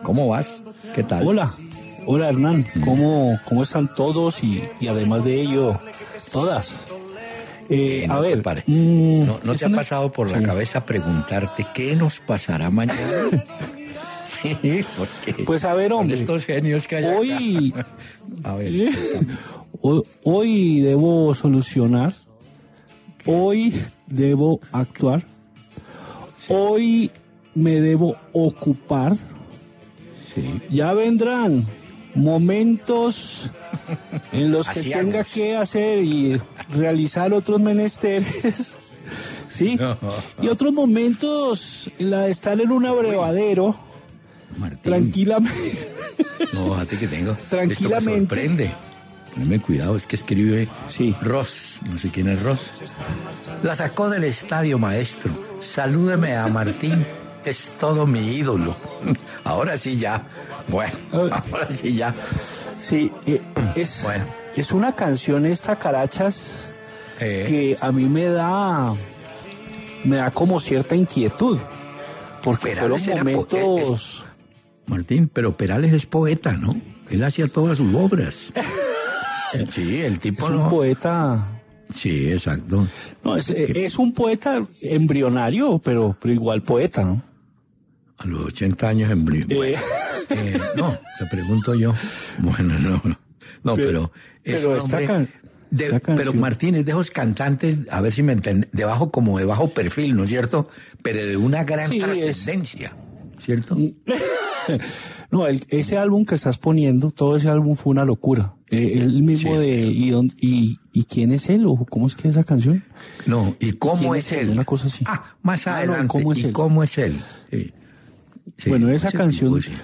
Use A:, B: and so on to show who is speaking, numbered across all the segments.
A: ¿Cómo vas? ¿Qué tal?
B: Hola Hernán, ¿cómo están todos y además de ello, todas?
A: No
B: a ver,
A: ¿no te ha pasado por la cabeza preguntarte qué nos pasará mañana? Sí, porque
B: pues a ver, hombre,
A: estos genios que hay
B: hoy,
A: acá. A ver,
B: hoy debo solucionar, hoy debo actuar, hoy me debo ocupar.
A: sí.
B: Ya vendrán momentos en los que
A: Asiagos.
B: tenga que hacer y realizar otros menesteres, ¿sí?
A: No.
B: Y otros momentos en la de estar en un abrevadero,
A: Martín,
B: tranquilamente.
A: no, fíjate que tengo.
B: Tranquilamente.
A: Esto me sorprende. Ponme cuidado, es que escribe
B: Sí.
A: Ross, no sé quién es Ross. La sacó del estadio, maestro. Salúdeme a Martín, es todo mi ídolo. Ahora sí ya. Bueno, ahora sí ya.
B: Sí,
A: Bueno.
B: es una canción esta, Carachas, que a mí me da como cierta inquietud, porque
A: Perales
B: fueron
A: era
B: momentos...
A: Martín, pero Perales es poeta, ¿no? Él hacía todas sus obras. Sí, el tipo
B: Es un
A: no.
B: poeta...
A: Sí, exacto.
B: No, es un poeta embrionario, pero igual poeta, ¿no?
A: A los 80 años en bueno, no, se pregunto yo. Bueno, no, pero es
B: pero
A: un
B: esta
A: hombre
B: esta canción...
A: pero Martín es de esos cantantes, a ver si me entiende, de bajo perfil, ¿no es cierto? Pero de una gran
B: Sí,
A: trascendencia, ¿cierto?
B: No, ese álbum que estás poniendo, todo ese álbum fue una locura. El mismo
A: Sí.
B: ¿Y quién es él? ¿O cómo es que es esa canción?
A: No, ¿y cómo
B: quién
A: es
B: es él?
A: él?
B: Una cosa así.
A: Más
B: no,
A: adelante,
B: ¿cómo es
A: ¿y
B: él?
A: cómo es él? Sí. Sí,
B: Bueno, esa
A: ese
B: canción,
A: tipo, sí.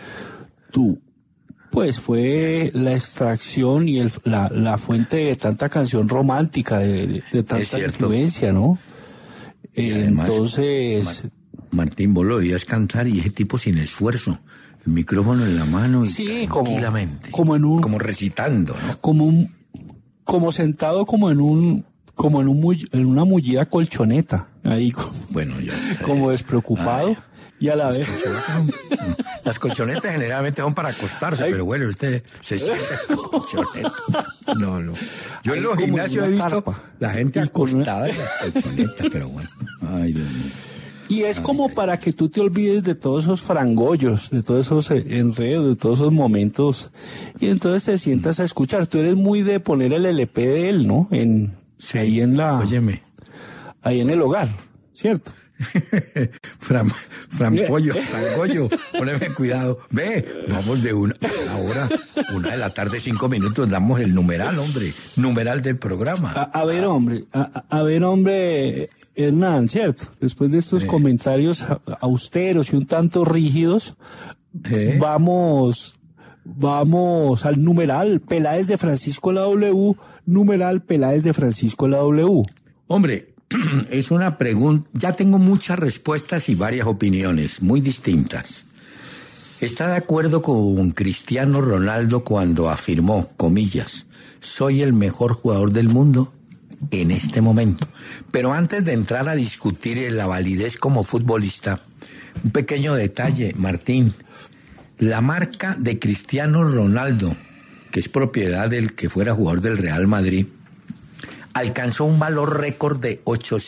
B: pues fue la extracción y la fuente de tanta canción romántica, de tanta
A: cierto.
B: influencia, ¿no?
A: Y además,
B: Entonces...
A: Martín, vos lo oías cantar y ese tipo sin esfuerzo, el micrófono en la mano y
B: Sí,
A: tranquilamente,
B: como
A: recitando, ¿no?
B: como sentado en una mullida colchoneta, ahí
A: Bueno, ya sé.
B: como despreocupado y a la vez...
A: Las colchonetas generalmente son para acostarse, pero bueno, usted se siente en la colchoneta. No. Yo en
B: Ahí
A: los
B: como en
A: gimnasios
B: una
A: he visto
B: carpa.
A: la gente
B: Y con una-
A: acostada en las colchonetas, pero bueno. Ay, Dios mío.
B: Y es como para que tú te olvides de todos esos frangollos, de todos esos enredos, de todos esos momentos, y entonces te sientas a escuchar. Tú eres muy de poner el LP de él, ¿no?
A: Sí,
B: Ahí en
A: óyeme.
B: ahí en el hogar, ¿cierto?
A: Frangollo, poneme cuidado. Ve, vamos de una de la tarde, 5 minutos, damos el numeral, hombre, numeral del programa.
B: A ver, hombre, Hernán, ¿cierto? Después de estos comentarios austeros y un tanto rígidos, vamos al numeral Peláez de Francisco la W, numeral Peláez de Francisco la W.
A: Hombre, es una pregunta, ya tengo muchas respuestas y varias opiniones muy distintas. ¿Está de acuerdo con Cristiano Ronaldo cuando afirmó, comillas, soy el mejor jugador del mundo en este momento? Pero antes de entrar a discutir la validez como futbolista, un pequeño detalle, Martín. La marca de Cristiano Ronaldo, que es propiedad del que fuera jugador del Real Madrid, alcanzó un valor récord de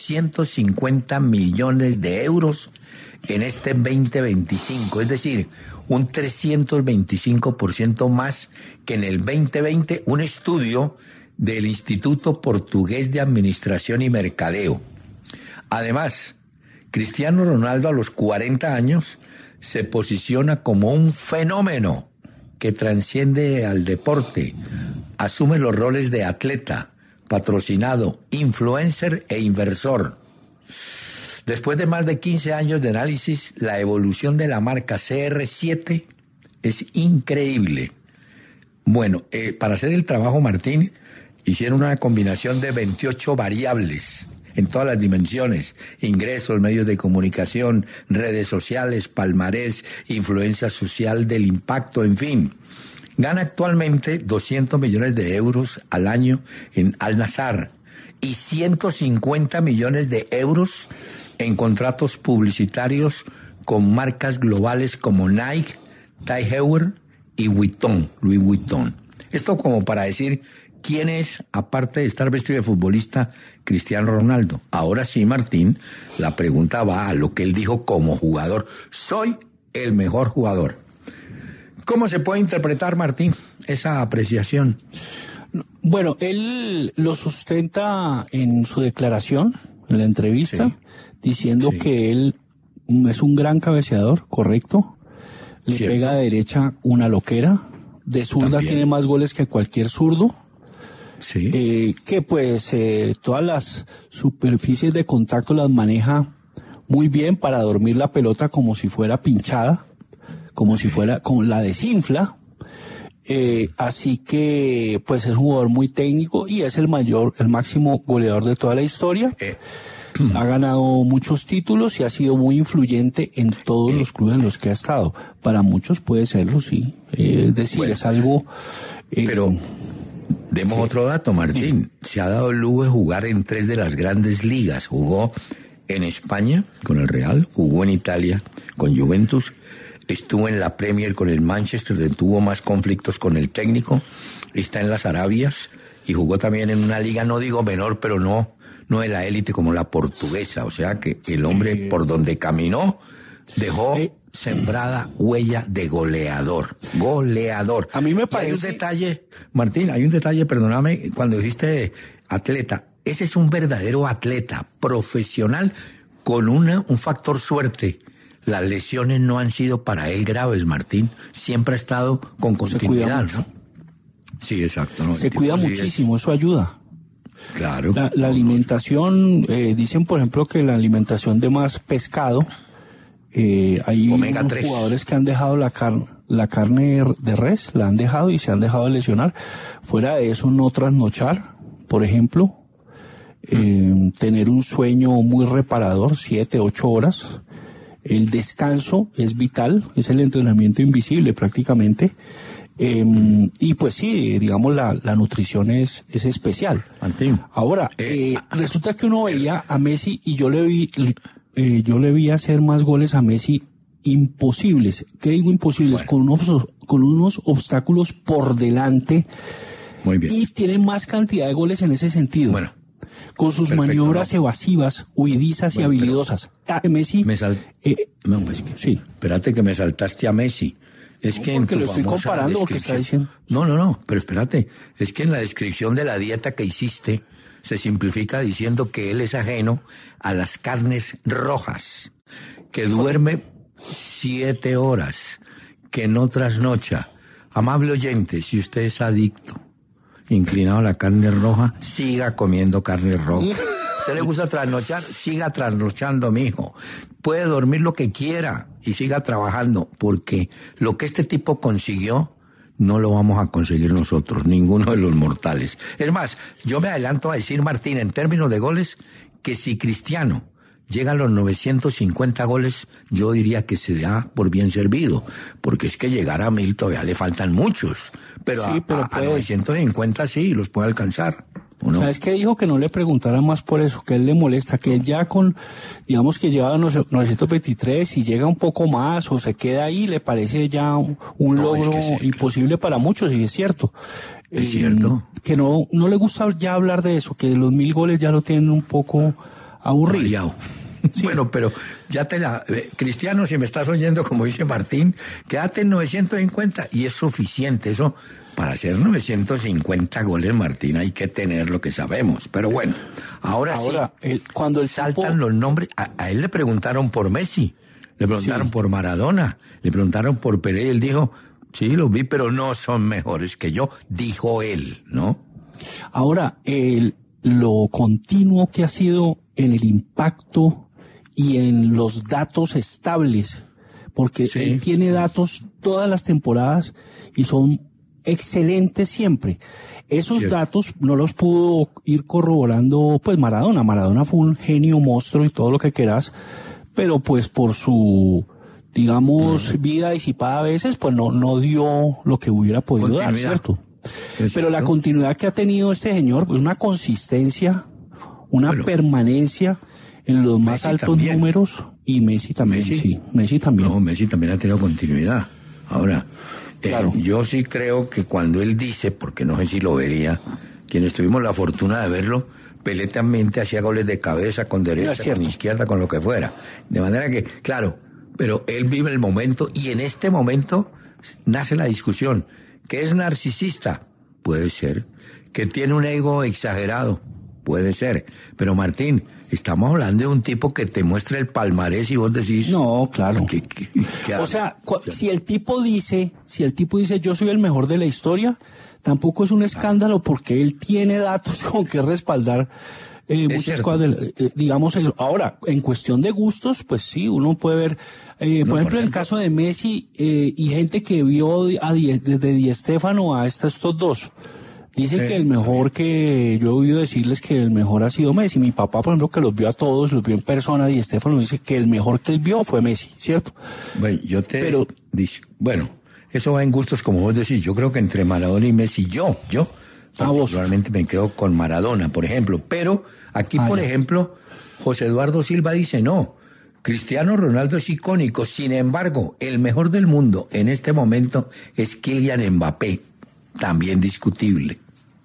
A: 850 millones de euros en este 2025, es decir, un 325% más que en el 2020, un estudio del Instituto Portugués de Administración y Mercadeo. Además, Cristiano Ronaldo a los 40 años se posiciona como un fenómeno que transciende al deporte, asume los roles de atleta, patrocinado, influencer e inversor. Después de más de 15 años de análisis, la evolución de la marca CR7 es increíble. Bueno, para hacer el trabajo, Martín, hicieron una combinación de 28 variables en todas las dimensiones: ingresos, medios de comunicación, redes sociales, palmarés, influencia social del impacto, en fin. Gana actualmente 200 millones de euros al año en Al Nassr y 150 millones de euros en contratos publicitarios con marcas globales como Nike, Ty Heuer y Vuitton, Louis Vuitton. Esto como para decir quién es, aparte de estar vestido de futbolista, Cristiano Ronaldo. Ahora sí, Martín, la pregunta va a lo que él dijo como jugador. Soy el mejor jugador. ¿Cómo se puede interpretar, Martín, esa apreciación?
B: Bueno, él lo sustenta en su declaración, en la entrevista, sí, diciendo sí, que él es un gran cabeceador, correcto. Le cierto, pega de derecha una loquera. De zurda también tiene más goles que cualquier zurdo. Sí. Que pues todas las superficies de contacto las maneja muy bien para dormir la pelota como si fuera pinchada, como si fuera, como la desinfla. Así que pues es un jugador muy técnico y es el máximo goleador de toda la historia. Ha ganado muchos títulos y ha sido muy influyente en todos los clubes en los que ha estado. Para muchos puede serlo, sí. Es decir, bueno, es algo...
A: pero demos otro dato, Martín. Se ha dado el lujo de jugar en 3 de las grandes ligas. Jugó en España con el Real, jugó en Italia con Juventus, estuvo en la Premier con el Manchester, donde tuvo más conflictos con el técnico, está en las Arabias y jugó también en una liga, no digo menor, pero no de la élite como la portuguesa. O sea que el hombre por donde caminó dejó sembrada huella de goleador. Goleador.
B: A mí me parece...
A: Y hay un detalle, Martín, perdóname, cuando dijiste atleta, ese es un verdadero atleta, profesional, con un factor suerte. Las lesiones no han sido para él graves, Martín. Siempre ha estado con continuidad, ¿no? Sí, exacto. ¿No?
B: Se cuida muchísimo, eso ayuda.
A: Claro.
B: La alimentación, dicen por ejemplo que la alimentación de más pescado, hay unos jugadores que han dejado la carne de res, la han dejado y se han dejado de lesionar. Fuera de eso, no trasnochar, por ejemplo, tener un sueño muy reparador, 7, 8 horas. El descanso es vital, es el entrenamiento invisible prácticamente. Y pues sí, digamos la nutrición es especial.
A: Martín.
B: Ahora, resulta que uno veía a Messi y yo le vi hacer más goles a Messi imposibles. ¿Qué digo imposibles? Bueno. Con unos obstáculos por delante.
A: Muy bien.
B: Y tiene más cantidad de goles en ese sentido.
A: Bueno.
B: Con sus maniobras evasivas, huidizas y habilidosas. Messi...
A: sí. Espérate que me saltaste a Messi. Es que
B: porque lo estoy comparando lo que está diciendo.
A: No, pero espérate. Es que en la descripción de la dieta que hiciste se simplifica diciendo que él es ajeno a las carnes rojas, que duerme 7 horas, que no trasnocha. Amable oyente, si usted es adicto, inclinado a la carne roja, siga comiendo carne roja. ¿Usted le gusta trasnochar? Siga trasnochando, mijo. Puede dormir lo que quiera y siga trabajando, porque lo que este tipo consiguió no lo vamos a conseguir nosotros, ninguno de los mortales. Es más, yo me adelanto a decir, Martín, en términos de goles, que si Cristiano llega a los 950 goles, yo diría que se da por bien servido, porque es que llegar a 1000 todavía le faltan muchos, pero, sí, a 950 sí, los puede alcanzar. ¿No?
B: ¿Sabes qué dijo? Que no le preguntara más por eso, que él le molesta, que él ya con, digamos que lleva 923 y llega un poco más o se queda ahí, le parece ya un logro imposible para muchos, y es cierto.
A: Es cierto.
B: Que no le gusta ya hablar de eso, que los 1000 goles ya lo tienen un poco aburrido.
A: Sí. Bueno, pero ya Cristiano, si me estás oyendo, como dice Martín, quédate en 950 y es suficiente. Eso, para hacer 950 goles, Martín, hay que tener lo que sabemos. Pero bueno, ahora sí,
B: cuando el
A: saltan los nombres. A él le preguntaron por Messi, le preguntaron por Maradona, le preguntaron por Pelé, y él dijo, sí, los vi, pero no son mejores que yo, dijo él, ¿no?
B: Ahora, lo continuo que ha sido en el impacto y en los datos estables, porque él tiene datos todas las temporadas y son excelentes siempre. Esos datos no los pudo ir corroborando pues Maradona. Maradona fue un genio, monstruo y todo lo que quieras, pero pues por su, digamos, vida disipada a veces, pues no dio lo que hubiera podido dar, ¿cierto? Pero la continuidad que ha tenido este señor, pues una consistencia, una permanencia en los más altos números, y Messi también, Messi también.
A: No, Messi también ha tenido continuidad. Ahora,
B: Claro.
A: yo sí creo que cuando él dice, porque no sé si lo vería, quienes tuvimos la fortuna de verlo, Pelé también hacía goles de cabeza, con derecha, con izquierda, con lo que fuera. De manera que, claro, pero él vive el momento y en este momento nace la discusión. ¿Que es narcisista? Puede ser. ¿Que tiene un ego exagerado? Puede ser. Pero Martín, estamos hablando de un tipo que te muestra el palmarés y vos decís...
B: No, claro.
A: ¿Qué
B: o sea, si el tipo dice yo soy el mejor de la historia, tampoco es un escándalo porque él tiene datos con que respaldar muchas cosas. Digamos, ahora, en cuestión de gustos, pues sí, uno puede ver, por ejemplo, en el caso de Messi y gente que vio desde Di Stéfano a estos dos. Dicen que el mejor que yo he oído decirles que el mejor ha sido Messi. Mi papá, por ejemplo, que los vio a todos, los vio en persona, Di Stéfano dice que el mejor que él vio fue Messi, ¿cierto?
A: Bueno, bueno, eso va en gustos, como vos decís. Yo creo que entre Maradona y Messi, yo particularmente me quedo con Maradona, por ejemplo. Pero aquí, por ejemplo, José Eduardo Silva dice, no, Cristiano Ronaldo es icónico. Sin embargo, el mejor del mundo en este momento es Kylian Mbappé, también discutible.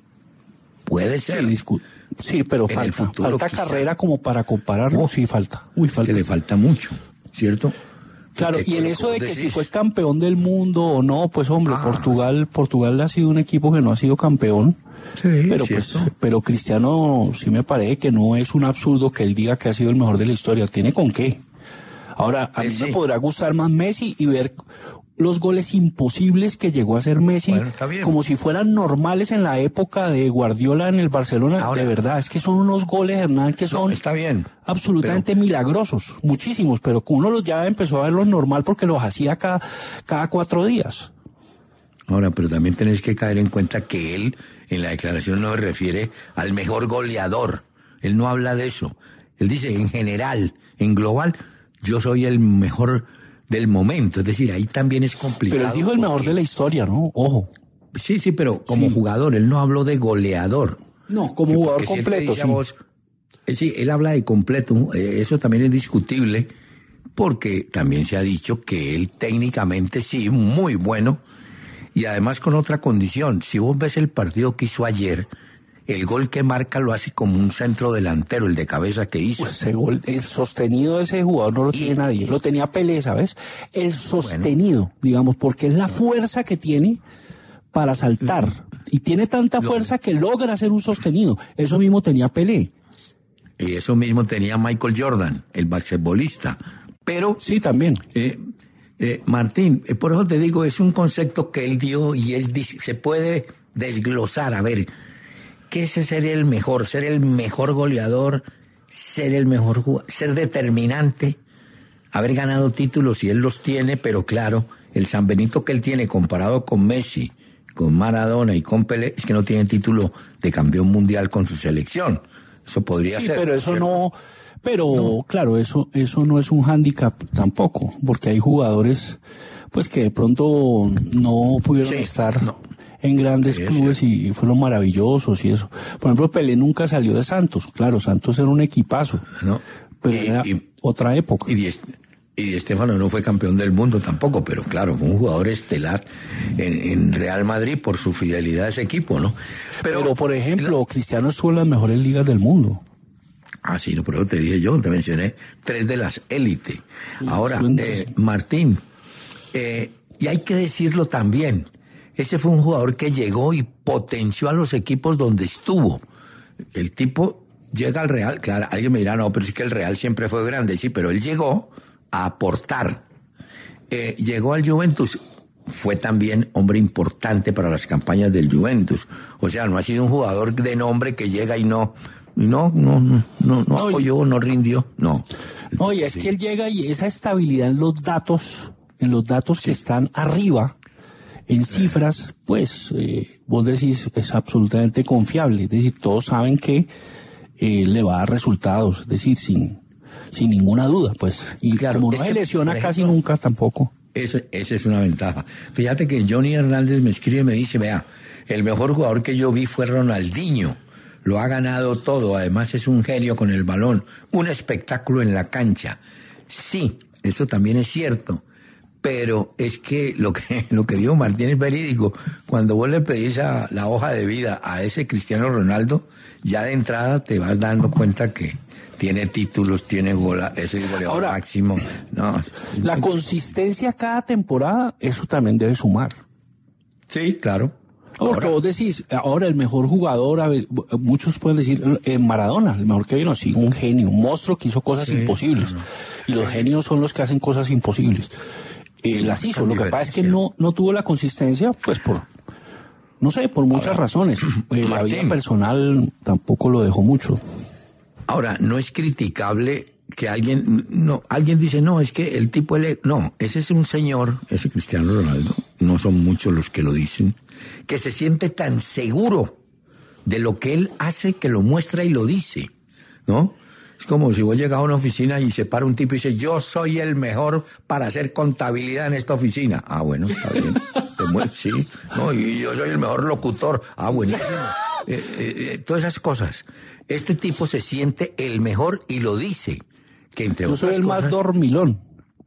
A: Puede ser.
B: Sí, pero falta carrera como para compararlo. Sí, falta.
A: Que le falta mucho, ¿cierto?
B: Claro, y en eso de que si fue campeón del mundo o no, pues hombre, Portugal ha sido un equipo que no ha sido campeón.
A: Sí,
B: pero Cristiano sí me parece que no es un absurdo que él diga que ha sido el mejor de la historia. Tiene con qué. Ahora, a mí me podrá gustar más Messi y ver los goles imposibles que llegó a hacer Messi, como si fueran normales en la época de Guardiola en el Barcelona. Ahora, de verdad, es que son unos goles, Hernán, que son absolutamente milagrosos, muchísimos, pero uno los ya empezó a verlos normal porque los hacía cada 4 días.
A: Ahora, pero también tenés que caer en cuenta que él, en la declaración, no se refiere al mejor goleador. Él no habla de eso. Él dice, en general, en global, yo soy el mejor del momento, es decir, ahí también es complicado.
B: Pero él dijo el mejor de la historia, ¿no? Ojo.
A: Sí, pero como jugador, él no habló de goleador.
B: No, como jugador completo,
A: sí, él habla de completo, eso también es discutible, porque también se ha dicho que él técnicamente sí, muy bueno, y además con otra condición. Si vos ves el partido que hizo ayer, el gol que marca lo hace como un centro delantero, el de cabeza que hizo.
B: Pues ese gol, el sostenido de ese jugador no lo tiene nadie. Lo tenía Pelé, ¿sabes? El sostenido, digamos, porque es la fuerza que tiene para saltar. Y tiene tanta fuerza que logra hacer un sostenido. Eso mismo tenía Pelé.
A: Y eso mismo tenía Michael Jordan, el basquetbolista. Pero...
B: Sí, también.
A: Martín, por eso te digo, es un concepto que él dio y se puede desglosar. A ver... ¿Qué es ser el mejor? ¿Ser el mejor goleador? ¿Ser el mejor jugador? ¿Ser determinante? Haber ganado títulos, y él los tiene, pero claro, el San Benito que él tiene comparado con Messi, con Maradona y con Pelé, es que no tiene título de campeón mundial con su selección. Eso podría ser.
B: Pero eso claro, eso no es un hándicap tampoco, porque hay jugadores pues que de pronto no pudieron estar... en grandes clubes y fueron maravillosos y eso. Por ejemplo, Pelé nunca salió de Santos. Claro, Santos era un equipazo, pero era otra época.
A: Y Di Stéfano no fue campeón del mundo tampoco, pero claro, fue un jugador estelar en Real Madrid por su fidelidad a ese equipo, ¿no?
B: Pero por ejemplo, Cristiano estuvo en las mejores ligas del mundo.
A: Sí, por eso te dije yo, te mencioné 3 de las élites. Ahora, Martín, y hay que decirlo también, ese fue un jugador que llegó y potenció a los equipos donde estuvo. El tipo llega al Real, claro, alguien me dirá, no, pero sí que el Real siempre fue grande, sí, pero él llegó a aportar. Llegó al Juventus, fue también hombre importante para las campañas del Juventus. O sea, no ha sido un jugador de nombre que llega y no apoyó, no rindió, no.
B: No, y es que él llega y esa estabilidad en los datos que están arriba, en cifras, pues, vos decís, es absolutamente confiable. Es decir, todos saben que le va a dar resultados, es decir, sin ninguna duda, pues. Y claro, como no se lesiona casi nunca tampoco.
A: Esa es una ventaja. Fíjate que Johnny Hernández me escribe y me dice, vea, el mejor jugador que yo vi fue Ronaldinho. Lo ha ganado todo, además es un genio con el balón, un espectáculo en la cancha. Sí, eso también es cierto. Pero es que lo que dijo Martín es verídico. Cuando vos le pedís la hoja de vida a ese Cristiano Ronaldo, ya de entrada te vas dando cuenta que tiene títulos, tiene es el goleador máximo. No.
B: La consistencia cada temporada, eso también debe sumar.
A: Sí, claro.
B: Porque vos decís, ahora el mejor jugador, muchos pueden decir Maradona, el mejor que vino, sí, un genio, un monstruo que hizo cosas imposibles. Y los genios son los que hacen cosas imposibles. Las hizo, lo que pasa es que no tuvo la consistencia, pues por muchas razones. La vida personal tampoco lo dejó mucho.
A: Ahora, no es criticable que alguien dice, no, es que el tipo, no, ese es un señor, ese Cristiano Ronaldo, no son muchos los que lo dicen, que se siente tan seguro de lo que él hace que lo muestra y lo dice, ¿no? Es como si vos llegas a una oficina y se para un tipo y dice, yo soy el mejor para hacer contabilidad en esta oficina. Ah, bueno, está bien. Sí, no, y yo soy el mejor locutor. Ah, buenísimo. Todas esas cosas. Este tipo se siente el mejor y lo dice. Que entre
B: yo soy el más dormilón.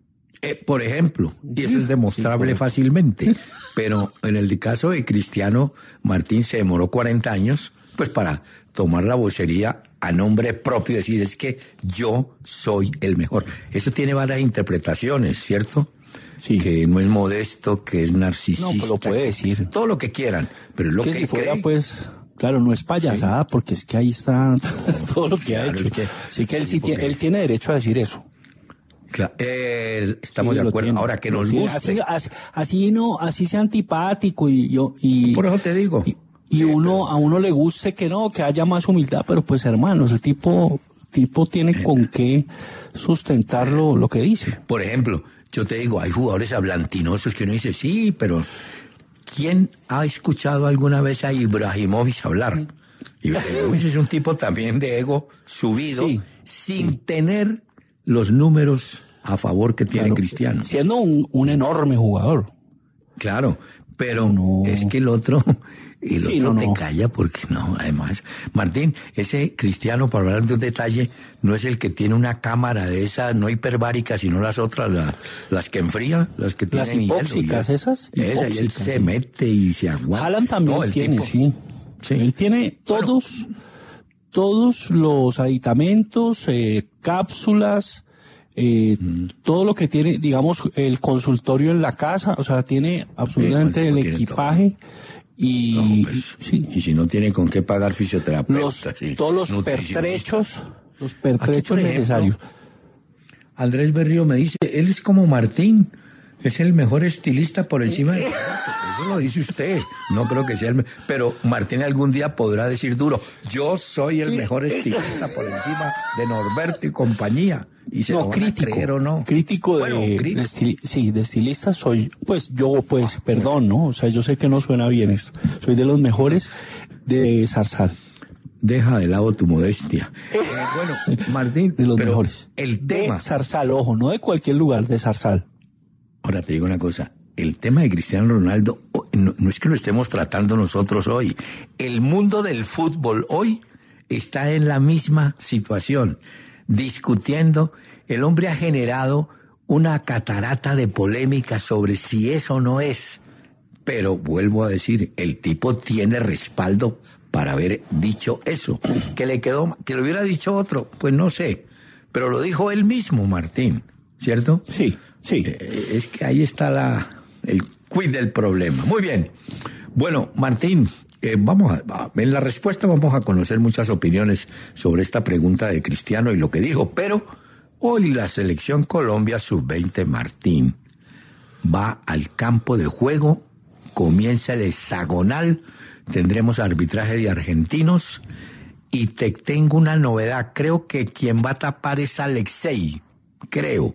A: Por ejemplo, y eso es demostrable fácilmente. Pero en el caso de Cristiano, Martín se demoró 40 años, pues para tomar la vocería a nombre propio, decir, es que yo soy el mejor. Eso tiene varias interpretaciones, ¿cierto?
B: Sí.
A: Que no es modesto, que es narcisista. No,
B: pues lo puede decir.
A: Todo lo que quieran, pero es lo que
B: si fuera,
A: cree.
B: Pues, claro, no es payasada, porque es que ahí está todo lo que ha hecho. Así que él tiene derecho a decir eso.
A: Claro, estamos de acuerdo. Ahora que nos guste.
B: Así sea antipático y
A: por eso te digo.
B: Y a uno le guste que haya más humildad, pero pues hermanos, el tipo tiene con qué sustentar lo que dice.
A: Por ejemplo, yo te digo, hay jugadores hablantinosos que uno dice, sí, pero ¿quién ha escuchado alguna vez a Ibrahimovic hablar? Ibrahimovic es un tipo también de ego subido, sin tener los números a favor que tiene Cristiano.
B: Siendo un enorme jugador.
A: Claro, pero es que el otro te calla porque no, además. Martín, ese Cristiano, para hablar de un detalle, no es el que tiene una cámara de esas, no hiperbáricas, sino las otras, las que enfrían, las que tienen
B: hielo. Las hipóxicas, esas.
A: Y él se mete y se aguanta.
B: Alan también tiene, tipo, sí. Él tiene todos los aditamentos, cápsulas, todo lo que tiene, digamos, el consultorio en la casa, o sea, tiene absolutamente el equipaje. Y
A: si no tiene con qué pagar fisioterapeuta.
B: Todos los pertrechos necesarios.
A: Andrés Berrío me dice, él es como Martín, es el mejor estilista por encima de... Eso lo dice usted, no creo que sea el mejor. Pero Martín algún día podrá decir duro, yo soy el mejor estilista por encima de Norberto y compañía. Y se
B: crítico,
A: no.
B: Crítico de estilista soy, perdón, ¿no? O sea, yo sé que no suena bien esto. Soy de los mejores de Zarzal.
A: Deja de lado tu modestia. Bueno, Martín,
B: de los mejores.
A: El tema.
B: De Zarzal, ojo, no de cualquier lugar, de Zarzal.
A: Ahora te digo una cosa. El tema de Cristiano Ronaldo no es que lo estemos tratando nosotros hoy. El mundo del fútbol hoy está en la misma situación. Discutiendo, el hombre ha generado una catarata de polémica sobre si es o no es. Pero vuelvo a decir, el tipo tiene respaldo para haber dicho eso. Que lo hubiera dicho otro, pues no sé. Pero lo dijo él mismo, Martín, ¿cierto?
B: Sí.
A: Es que ahí está el quid del problema. Muy bien. Bueno, Martín, en la respuesta vamos a conocer muchas opiniones sobre esta pregunta de Cristiano y lo que dijo, pero hoy la selección Colombia sub-20, Martín, va al campo de juego, comienza el hexagonal, tendremos arbitraje de argentinos y te tengo una novedad, creo que quien va a tapar es Alexei, creo.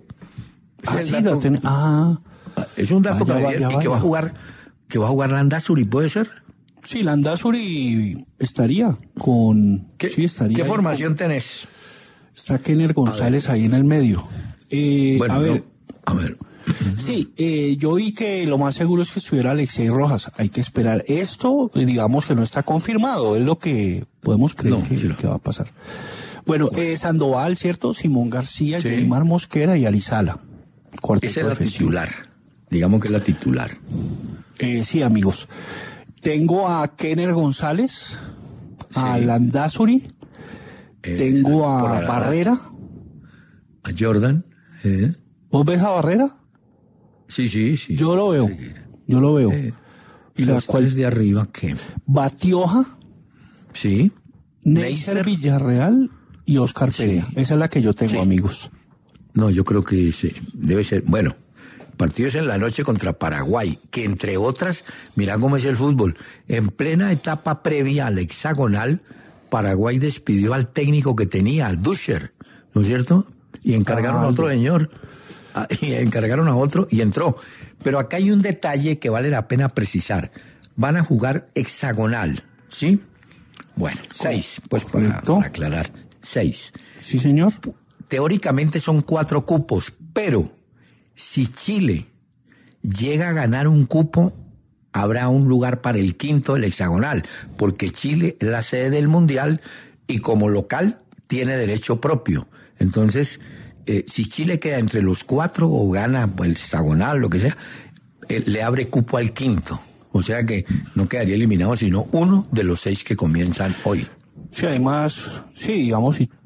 A: Es un dato que va a jugar Landázuri, ¿puede ser?
B: Sí, Landázuri estaría con...
A: ¿Qué formación tenés?
B: Está Kenner González ahí en el medio. A ver. Sí, yo vi que lo más seguro es que estuviera Alexei Rojas. Hay que esperar. Esto, digamos que no está confirmado. Es lo que podemos creer que va a pasar. Bueno, Sandoval, ¿cierto? Simón García, Neymar Mosquera y Alizala.
A: Esa es la titular. digamos que es la titular.
B: Sí, amigos. Tengo a Kenner González, a Landázuri, tengo a Barrera.
A: A Jordan.
B: ¿Vos ves a Barrera?
A: Sí.
B: Yo lo veo.
A: ¿Y los cuáles de arriba qué?
B: Batioja.
A: Sí.
B: Neisser Villarreal y Oscar Perea. Esa es la que yo tengo, amigos.
A: No, yo creo que debe ser. Bueno, partidos en la noche contra Paraguay, que entre otras, mirá cómo es el fútbol. En plena etapa previa al hexagonal, Paraguay despidió al técnico que tenía, al Duscher, ¿no es cierto? Y encargaron a otro señor. Y encargaron a otro y entró. Pero acá hay un detalle que vale la pena precisar. Van a jugar hexagonal, ¿sí? Bueno, 6, pues para aclarar, 6.
B: Sí, señor.
A: Teóricamente son 4 cupos, pero si Chile llega a ganar un cupo, habrá un lugar para el quinto del hexagonal, porque Chile es la sede del Mundial y como local tiene derecho propio. Entonces, si Chile queda entre los 4 o gana el hexagonal, lo que sea, le abre cupo al quinto. O sea que no quedaría eliminado sino uno de los 6 que comienzan hoy.
B: Sí, además, sí, digamos, si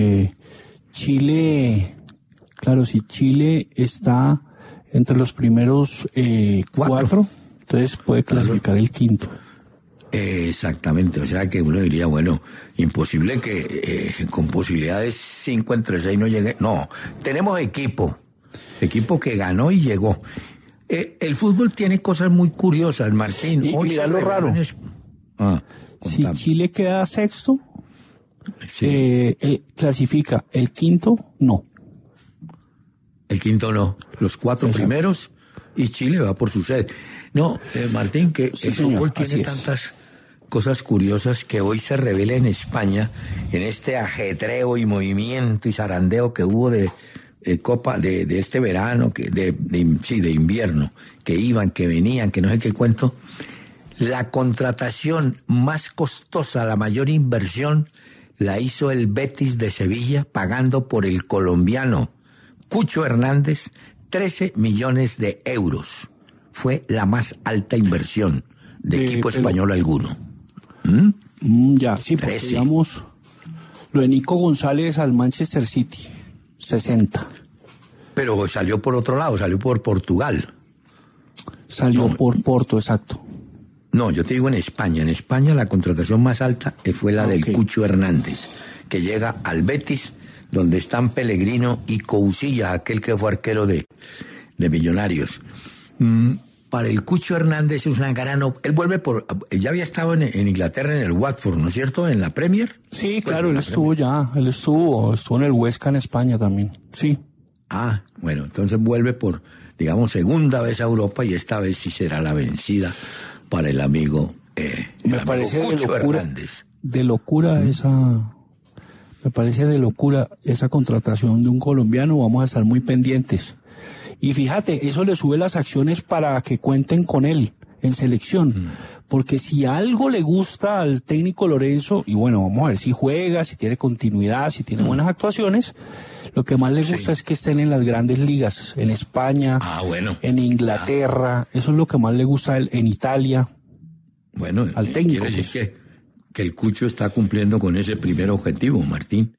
B: Chile, claro, si Chile está entre los primeros 4, entonces puede clasificar el quinto.
A: Exactamente, o sea que uno diría, bueno, imposible que con posibilidades 5 entre 6 no llegue. No, tenemos equipo que ganó y llegó. El fútbol tiene cosas muy curiosas, Martín.
B: Y mira lo raro. Si Chile queda sexto, clasifica. El quinto, no.
A: El quinto no. Los 4 primeros y Chile va por su sede. No, Martín, que el fútbol tiene tantas cosas curiosas que hoy se revela en España, en este ajetreo y movimiento y zarandeo que hubo de Copa de este verano, de invierno, que iban, que venían, que no sé qué cuento. La contratación más costosa, la mayor inversión, la hizo el Betis de Sevilla, pagando por el colombiano Cucho Hernández 13 millones de euros. Fue la más alta inversión de equipo español alguno.
B: Ya, sí, porque digamos, lo de Nico González al Manchester City. 60.
A: Pero salió por otro lado, salió por Portugal.
B: Salió por Porto, exacto.
A: No, yo te digo en España. En España la contratación más alta fue la del Cucho Hernández, que llega al Betis, donde están Pellegrino y Cousillas, aquel que fue arquero de Millonarios. Para el Cucho Hernández es una gran... Él vuelve ya había estado en Inglaterra, en el Watford, ¿no es cierto? En la Premier.
B: Sí, claro, él estuvo en el Huesca en España también, sí.
A: Bueno, entonces vuelve por, digamos, segunda vez a Europa y esta vez sí será la vencida para el amigo
B: me parece
A: Cucho Hernández.
B: Me parece de locura esa contratación de un colombiano, vamos a estar muy pendientes. Y fíjate, eso le sube las acciones para que cuenten con él en selección. Porque si algo le gusta al técnico Lorenzo, y bueno, vamos a ver si juega, si tiene continuidad, si tiene buenas actuaciones, lo que más le gusta es que estén en las grandes ligas, en España, en Inglaterra, eso es lo que más le gusta a él, en Italia.
A: Bueno,
B: al técnico.
A: Quiere decir que el Cucho está cumpliendo con ese primer objetivo, Martín.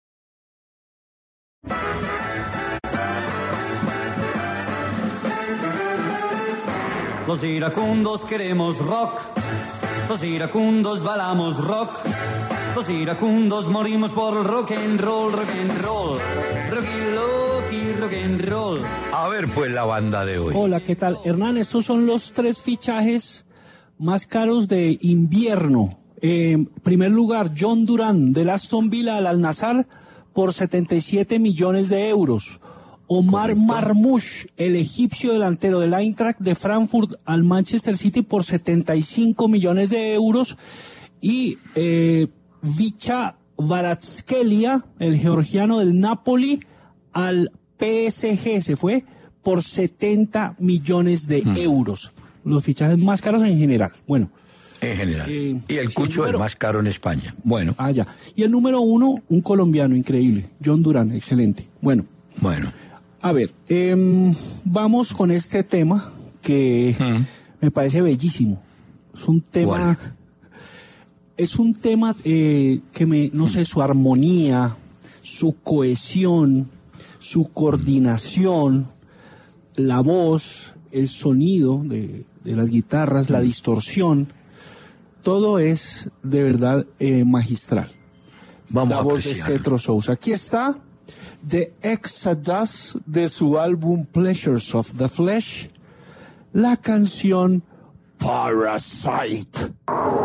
C: Los iracundos queremos rock, los iracundos bailamos rock, los iracundos morimos por el rock and roll, rock and roll, rock and roll.
A: A ver pues la banda de hoy.
B: Hola, ¿qué tal? Hernán, estos son los 3 fichajes más caros de invierno. Primer lugar, John Duran del Aston Villa al Al-Nassr por 77 millones de euros. Omar Marmoush, el egipcio delantero del Eintracht de Frankfurt al Manchester City por 75 millones de euros. Y Vicha Kvaratskhelia, el georgiano del Napoli, al PSG, se fue por 70 millones de euros. Los fichajes más caros en general. Bueno.
A: En general. Y el Cucho es más caro en España. Bueno.
B: Ya. Y el número 1, un colombiano increíble, John Duran, excelente. Bueno. A ver, vamos con este tema que me parece bellísimo. Es un tema...
A: ¿Cuál?
B: Es un tema no sé, su armonía, su cohesión, su coordinación, la voz, el sonido de las guitarras, la distorsión, todo es de verdad magistral.
A: Vamos
B: la
A: a
B: voz de
A: apreciarlo.
B: Jethro Sousa. Aquí está The Exodus de su álbum Pleasures of the Flesh, la canción Parasite.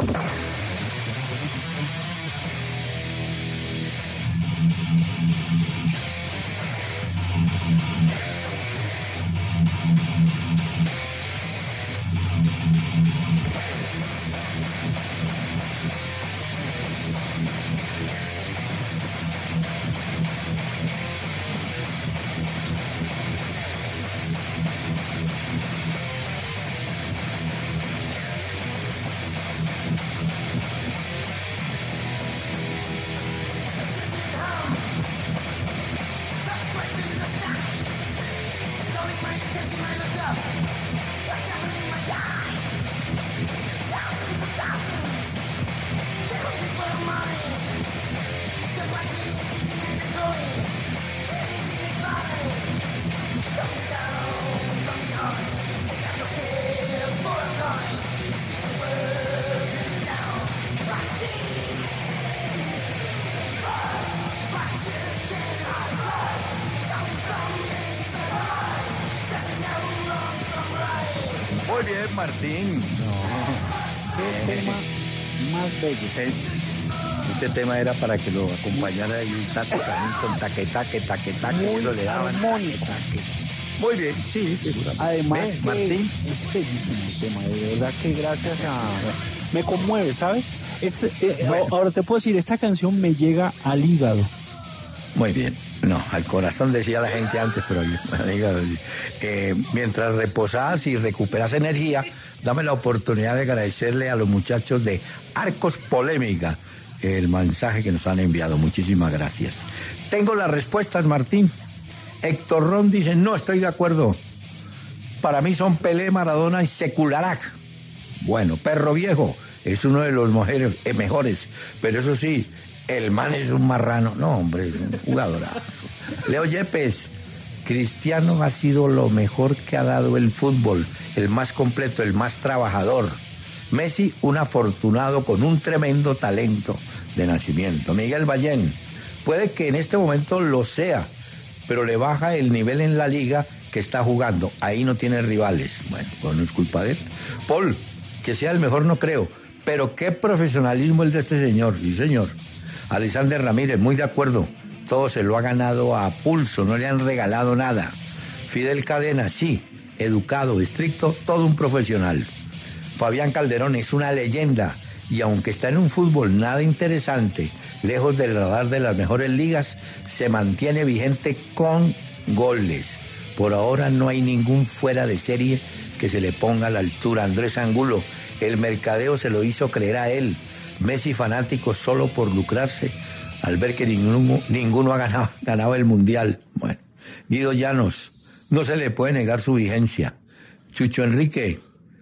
A: Muy bien, Martín.
B: Qué tema más bello.
A: Este tema era para que lo acompañara ahí un taco también con taque,
B: Muy
A: lo le daban.
B: armónico.
A: Muy bien, sí, seguramente.
B: Además,
A: ¿Ves,
B: que
A: Martín?
B: es bellísimo el tema, de verdad que gracias a... Me conmueve, ¿sabes?
A: Bueno.
B: Ahora te puedo decir, esta canción me llega al hígado.
A: Muy bien. No, al corazón decía la gente antes, pero mientras reposas y recuperas energía, dame la oportunidad de agradecerle a los muchachos de Arcos Polémica el mensaje que nos han enviado. Muchísimas gracias. Tengo las respuestas, Martín. Héctor Ron dice, no estoy de acuerdo. Para mí son Pelé, Maradona y Secularac. Bueno, Perro Viejo es uno de los mejores, pero eso sí, el man es un marrano. No, hombre, es un jugadorazo. Leo Yepes, Cristiano ha sido lo mejor que ha dado el fútbol, el más completo, el más trabajador. Messi, un afortunado con un tremendo talento de nacimiento. Miguel Ballén, puede que en este momento lo sea, pero le baja el nivel en la liga que está jugando. Ahí no tiene rivales. Bueno, pues no es culpa de él. Paul, que sea el mejor no creo, pero qué profesionalismo el de este señor. Sí, señor. Alexander Ramírez, muy de acuerdo. Todo se lo ha ganado a pulso, no le han regalado nada. Fidel Cadena, sí, educado, estricto, todo un profesional. Fabián Calderón es una leyenda y aunque está en un fútbol nada interesante, lejos del radar de las mejores ligas, se mantiene vigente con goles. Por ahora no hay ningún fuera de serie que se le ponga a la altura. Andrés Angulo, el mercadeo se lo hizo creer a él. Messi fanático solo por lucrarse al ver que ninguno ha ganado el Mundial. Bueno, Guido Llanos, no se le puede negar su vigencia. Chucho Enrique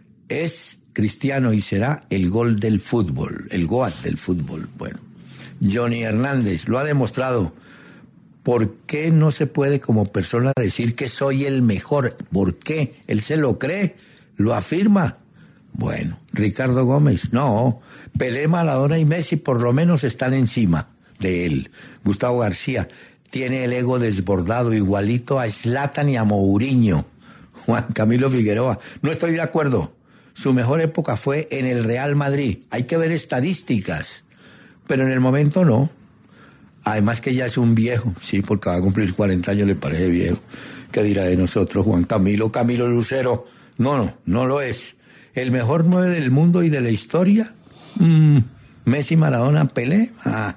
A: es cristiano y será el gol del fútbol, el GOAT del fútbol. Bueno, Johnny Hernández lo ha demostrado. ¿Por qué no se puede como persona decir que soy el mejor? ¿Por qué? Él se lo cree, lo afirma. Bueno, Ricardo Gómez, no. Pelé, Maradona y Messi por lo menos están encima de él. Gustavo García tiene el ego desbordado, igualito a Zlatan y a Mourinho. Juan Camilo Figueroa, no estoy de acuerdo. Su mejor época fue en el Real Madrid. Hay que ver estadísticas, pero en el momento no. Además que ya es un viejo, sí, porque va a cumplir 40 años, le parece viejo. ¿Qué dirá de nosotros, Juan Camilo? Camilo Lucero, no lo es. El mejor 9 del mundo y de la historia, Messi, Maradona, Pelé,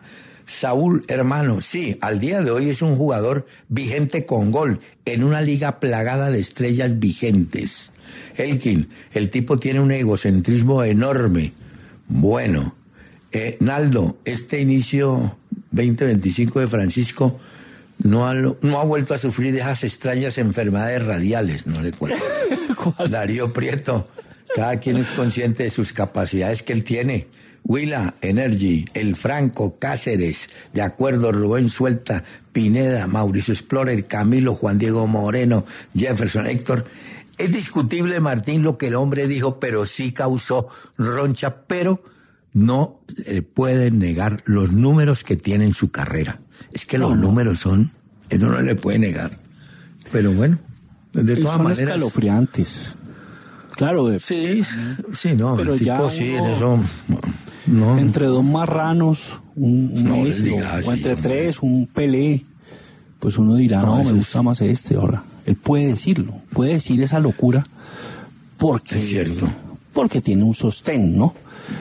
A: Saúl, hermano, sí, al día de hoy es un jugador vigente con gol, en una liga plagada de estrellas vigentes. Elkin, el tipo tiene un egocentrismo enorme. Bueno, Naldo, este inicio 2025 de Francisco No ha vuelto a sufrir de esas extrañas enfermedades radiales, no le cuento. Darío Prieto, cada quien es consciente de sus capacidades que él tiene. Huila, Energy, El Franco, Cáceres, De Acuerdo, Rubén Suelta, Pineda, Mauricio Explorer, Camilo, Juan Diego Moreno, Jefferson, Héctor. Es discutible, Martín, lo que el hombre dijo, pero sí causó roncha, pero no pueden negar los números que tiene en su carrera. Es que los números son, eso no le puede negar. Pero bueno, de todas
B: son
A: maneras.
B: escalofriantes. Claro.
A: Sí, no,
B: pero
A: el tipo
B: ya
A: sí, en eso. No.
B: Entre dos marranos, un Messi, o entre tres, un Pelé, pues uno dirá, no, me gusta más este ahora. Él puede decirlo, puede decir esa locura, porque,
A: es cierto.
B: Porque tiene un sostén, ¿no?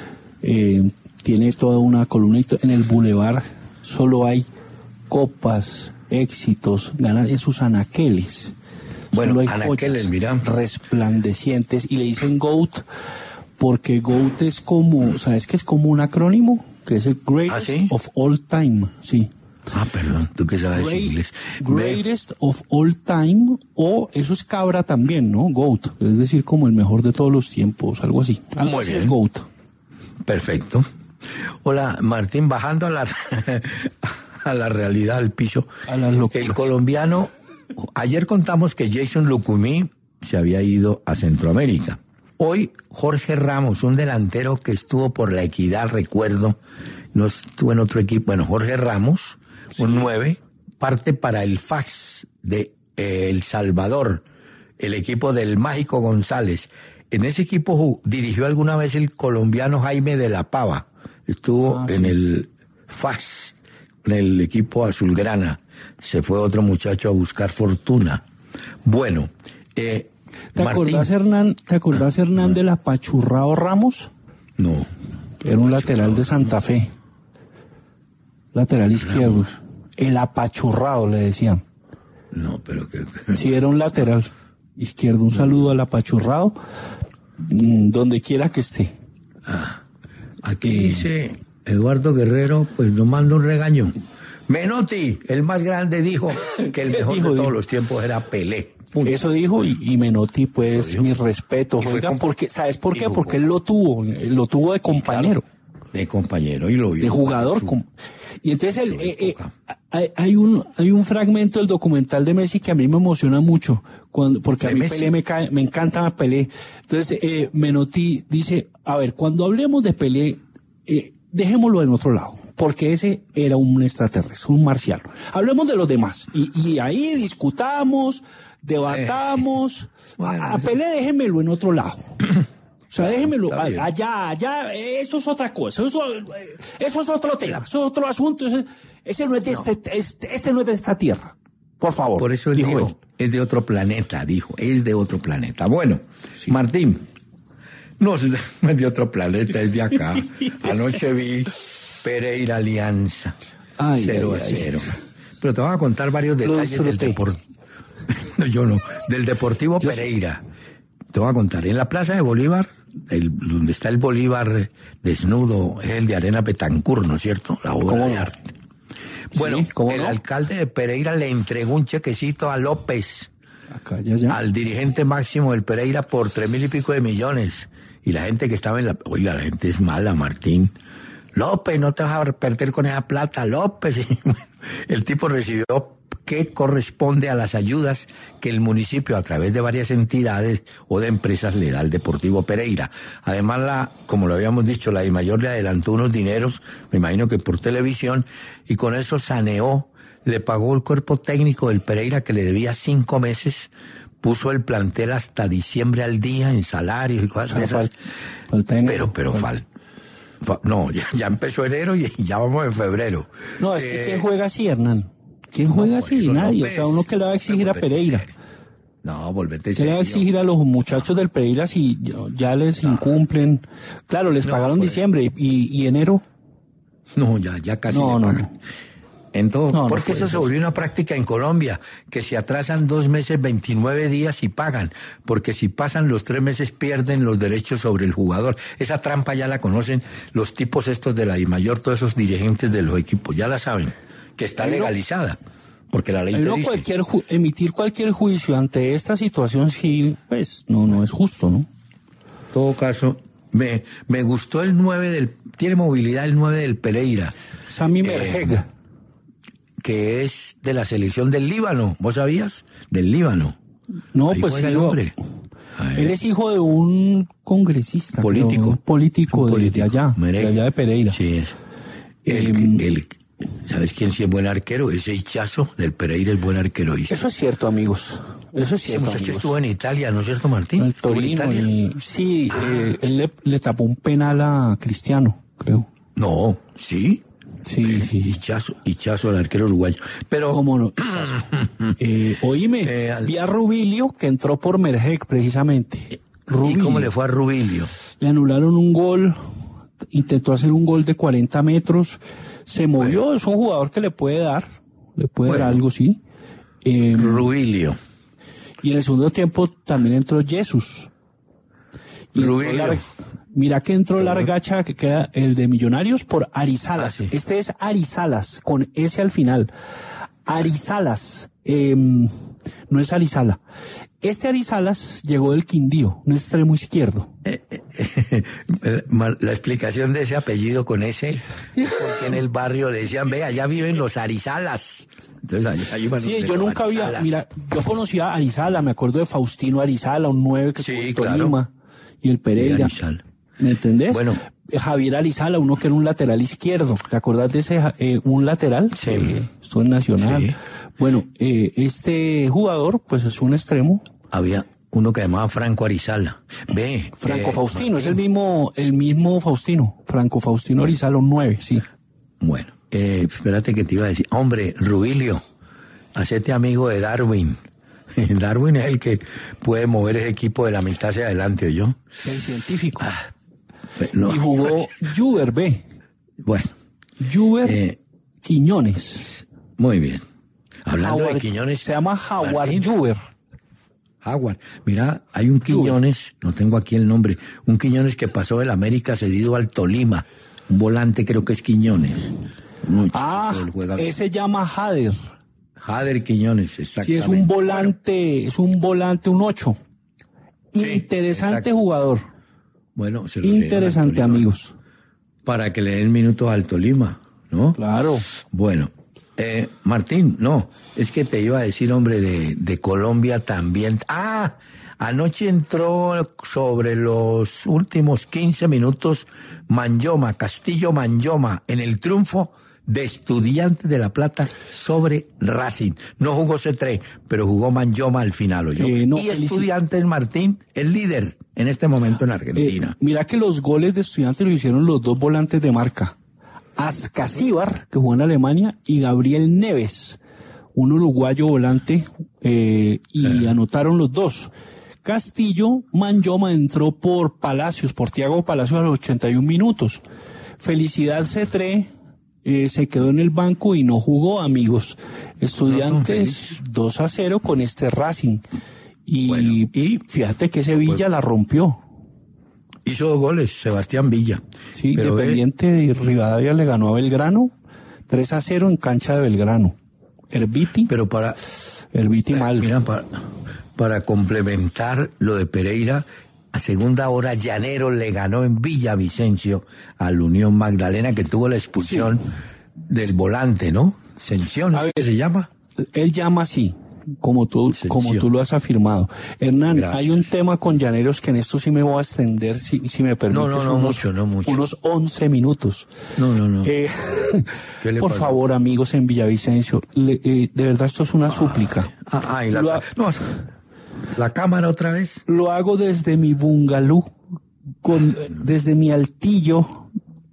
B: Tiene toda una columna, en el Boulevard solo hay copas, éxitos, ganas en sus anaqueles.
A: Bueno,
B: solo hay
A: anaqueles, mira.
B: Resplandecientes, y le dicen GOAT, porque GOAT es como, ¿sabes qué es como un acrónimo? Que es el Greatest
A: ¿sí?
B: of All Time, sí.
A: Perdón, tú que sabes inglés.
B: Greatest of All Time, o eso es cabra también, ¿no? GOAT, es decir, como el mejor de todos los tiempos, algo así. Algo
A: Muy
B: así
A: bien.
B: Es GOAT.
A: Perfecto. Hola, Martín, bajando a la realidad, al piso.
B: A las locuras.
A: El colombiano, ayer contamos que Jason Lucumí se había ido a Centroamérica. Hoy, Jorge Ramos, un delantero que estuvo por La Equidad, recuerdo, no estuvo en otro equipo, bueno, Jorge Ramos, sí. Un 9, parte para el FAS de El Salvador, el equipo del Mágico González. En ese equipo dirigió alguna vez el colombiano Jaime de la Pava, estuvo en el FAS, en el equipo azulgrana. Se fue otro muchacho a buscar fortuna. Bueno,
B: ¿Te acordás, Hernán, del apachurrado Ramos?
A: No.
B: Era un lateral de Santa Fe. Lateral izquierdo. El apachurrado, le decían.
A: No, pero que...
B: Sí, era un lateral izquierdo. Un saludo al apachurrado, donde quiera que esté.
A: Aquí dice Eduardo Guerrero, pues nos manda un regaño. Menotti, el más grande, dijo que el mejor de todos los tiempos era Pelé. Punto.
B: Eso dijo, y Menotti, pues, mi respeto. Oiga, porque, ¿sabes por qué? Porque él lo tuvo de compañero.
A: Claro, de compañero, y lo vio.
B: De jugador. Y entonces hay un fragmento del documental de Messi que a mí me emociona mucho, porque a mí Pelé me encanta Pelé. Entonces, Menotti dice, a ver, cuando hablemos de Pelé, dejémoslo en otro lado, porque ese era un extraterrestre, un marciano. Hablemos de los demás, y ahí discutamos, debatamos. A Pelé déjenmelo en otro lado. O sea, déjenmelo allá, eso es otra cosa, eso es otro tema, eso es otro asunto, ese no es de este no es de esta tierra, por favor.
A: Por eso dijo, es de otro planeta, es de otro planeta. Bueno, sí. Martín, no es de otro planeta, es de acá. Anoche vi Pereira Alianza, 0-0. Pero te voy a contar varios detalles del Deportivo. No, yo no, del Deportivo Pereira. Te voy a contar, en la Plaza de Bolívar, donde está el Bolívar desnudo, es el de Arena Betancur, ¿no es cierto? La obra de arte. Bueno, sí, el alcalde de Pereira le entregó un chequecito a López, al dirigente máximo del Pereira, por 3.000 y pico de millones. Y la gente que estaba oiga, la gente es mala, Martín. López, no te vas a perder con esa plata, López. El tipo recibió que corresponde a las ayudas que el municipio, a través de varias entidades o de empresas, le da al Deportivo Pereira. Además, como lo habíamos dicho, la DIMAYOR le adelantó unos dineros, me imagino que por televisión, y con eso saneó, le pagó el cuerpo técnico del Pereira, que le debía 5 meses, puso el plantel hasta diciembre al día en salarios y cosas de esas. No, ya empezó enero y ya vamos en febrero.
B: No, es que ¿quién juega así, Hernán? ¿Quién juega así? Nadie. O sea, uno que le va a exigir a Pereira.
A: No, volvete
B: serio. ¿Qué le va a exigir a los muchachos del Pereira si ya les incumplen? Claro, les pagaron diciembre y enero.
A: No, ya casi le pagan. Entonces, porque eso se volvió una práctica en Colombia, que se atrasan 2 meses, 29 días y pagan, porque si pasan los 3 meses pierden los derechos sobre el jugador. Esa trampa ya la conocen los tipos estos de la DIMAYOR, todos esos dirigentes de los equipos, ya la saben, que está legalizada. porque la ley te dice.
B: Emitir cualquier juicio ante esta situación sí, pues no es justo, ¿no?
A: En todo caso, me gustó el 9 tiene movilidad el 9 del Pereira.
B: Sami Merheg.
A: Que es de la selección del Líbano, ¿vos sabías? Del Líbano.
B: No,
A: ahí
B: pues
A: sí.
B: Él es hijo de un congresista.
A: Político.
B: Un político de allá,
A: Merheg.
B: de allá de Pereira.
A: Sí, ¿sabes quién sí es buen arquero? Ese Hichazo del Pereira es buen arquero.
B: Eso es cierto, amigos. Eso es cierto,
A: Ese muchacho
B: amigos.
A: estuvo en Italia, ¿no es cierto, Martín?
B: El Torino. Sí, él le tapó un penal a Cristiano, creo.
A: No, ¿sí?
B: Sí.
A: Hichazo, el arquero uruguayo. Pero,
B: ¿cómo no? Oíme, vi a Rubilio, que entró por Merheg, precisamente.
A: ¿y cómo le fue a Rubilio?
B: Le anularon un gol, intentó hacer un gol de 40 metros, se movió, bueno. Es un jugador que le puede dar algo, sí.
A: Rubilio.
B: Y en el segundo tiempo también entró Jesús.
A: Rubilio.
B: Mira que entró Largacha, que queda el de Millonarios, por Arizalas.
A: Sí.
B: Este es Arizalas, con S al final. Arizalas, no es Arizala. Este Arizalas llegó del Quindío, un extremo izquierdo.
A: La explicación de ese apellido con ese, porque en el barrio decían, ve, allá viven los Arizalas. Entonces, allí
B: sí, yo nunca había, mira, yo conocía a Arizala, me acuerdo de Faustino Arizala, un 9 que
A: sí,
B: tuvo en Tolima, y el Pereira. ¿Me entendés?
A: Bueno.
B: Javier Arizala, uno que era un lateral izquierdo. ¿Te acordás de ese, un lateral?
A: Sí.
B: Estuvo en Nacional. Sí. Bueno, este jugador, pues es un extremo.
A: Había uno que llamaba Franco Arizala.
B: Franco Faustino, es el mismo Faustino. Franco Faustino Arizala, un 9, sí.
A: Bueno, espérate que te iba a decir. Hombre, Rubilio, hacete amigo de Darwin. Darwin es el que puede mover ese equipo de la mitad hacia adelante, ¿oyó?
B: El científico.
A: No.
B: Y jugó Juber B.
A: Bueno.
B: Juber Quiñones.
A: Muy bien. Hablando de Quiñones.
B: Se llama Howard Juber.
A: Howard. Mira, hay un Quiñones, no tengo aquí el nombre, un Quiñones que pasó del América cedido al Tolima. Un volante creo que es Quiñones.
B: Ese llama Jader.
A: Jader Quiñones, exactamente.
B: Sí, es un volante, un 8. Sí, interesante exacto. Jugador.
A: Bueno, se lo
B: interesante, amigos.
A: Para que le den minutos al Tolima, ¿no?
B: Claro.
A: Bueno, Martín, no, es que te iba a decir, hombre, de Colombia también. Anoche entró sobre los últimos 15 minutos Castillo Manyoma, en el triunfo de Estudiantes de La Plata sobre Racing. No jugó C3, pero jugó Manyoma al final, ¿oyó? Y Estudiantes, Martín, el líder en este momento en Argentina.
B: Mira que los goles de Estudiantes lo hicieron los dos volantes de marca. Ascasíbar, que jugó en Alemania, y Gabriel Neves, un uruguayo volante, y anotaron los dos. Castillo Manyoma entró por Thiago Palacios a los 81 minutos. Felicidad C3 se quedó en el banco y no jugó, amigos. Estudiantes 2-0 con este Racing. Y fíjate que Sevilla la rompió.
A: Hizo 2 goles, Sebastián Villa.
B: Sí, pero Independiente de Rivadavia le ganó a Belgrano 3-0 en cancha de Belgrano. Herbiti.
A: Pero
B: Herbiti mal.
A: Mira, para complementar lo de Pereira, a segunda hora Llanero le ganó en Villavicencio al Unión Magdalena, que tuvo la expulsión del volante, ¿no? Sención, ¿qué se llama?
B: Él llama así, como tú lo has afirmado. Hernán, gracias. Hay un tema con Llaneros que en esto sí me voy a extender, si me permites.
A: No mucho.
B: Unos 11 minutos.
A: No.
B: Por favor, amigos en Villavicencio, de verdad esto es una súplica.
A: La cámara otra vez.
B: Lo hago desde mi bungalú, desde mi altillo,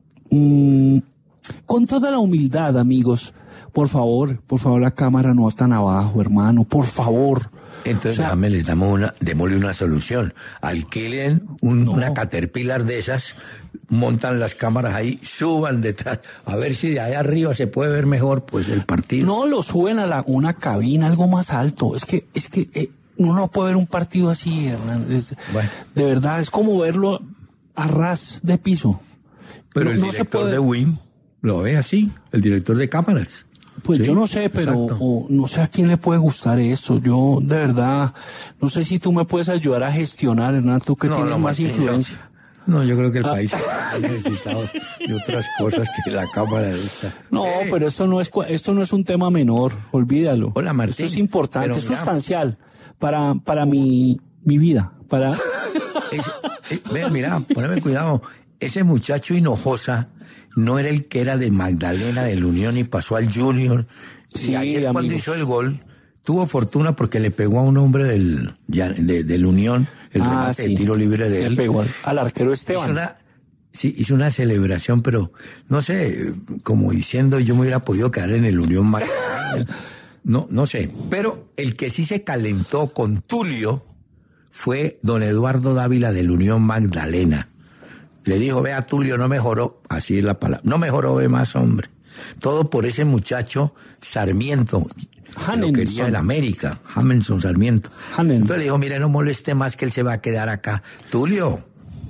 B: con toda la humildad, amigos. Por favor, la cámara no tan abajo, hermano, por favor.
A: Entonces, démosle una solución. Alquilen una Caterpillar de esas, montan las cámaras ahí, suban detrás, a ver si de ahí arriba se puede ver mejor, pues, el partido.
B: No, lo suben a una cabina, algo más alto. Es que uno no puede ver un partido así, Hernán. De verdad, es como verlo a ras de piso.
A: Pero el director de WIM lo ve así, el director de cámaras.
B: Pues
A: sí,
B: yo no sé, pero no sé a quién le puede gustar esto. Yo, de verdad, no sé si tú me puedes ayudar a gestionar, Hernán, tú que tienes más
A: Martín,
B: influencia.
A: No, yo creo que el país ha necesitado de otras cosas que la Cámara esta.
B: No, pero esto no es un tema menor, olvídalo.
A: Hola, Martín.
B: Esto es importante,
A: Pero
B: es sustancial para mi vida, para...
A: Mira, poneme cuidado. Ese muchacho Hinojosa no era el que era de Magdalena del Unión y pasó al Junior.
B: Sí,
A: y ayer cuando
B: amigos.
A: hizo el gol, tuvo fortuna porque le pegó a un hombre del Unión, el remate de tiro libre de
B: le
A: él.
B: pegó al arquero Esteban.
A: Hizo una celebración, pero no sé, como diciendo yo me hubiera podido quedar en el Unión Magdalena. No sé. Pero el que sí se calentó con Tulio fue don Eduardo Dávila del Unión Magdalena. Le dijo, vea, Tulio, no mejoró, así es la palabra, no mejoró, ve más, hombre. Todo por ese muchacho Sarmiento, lo quería el América, Jameson Sarmiento. Entonces le dijo, mire, no moleste más que él se va a quedar acá. Tulio,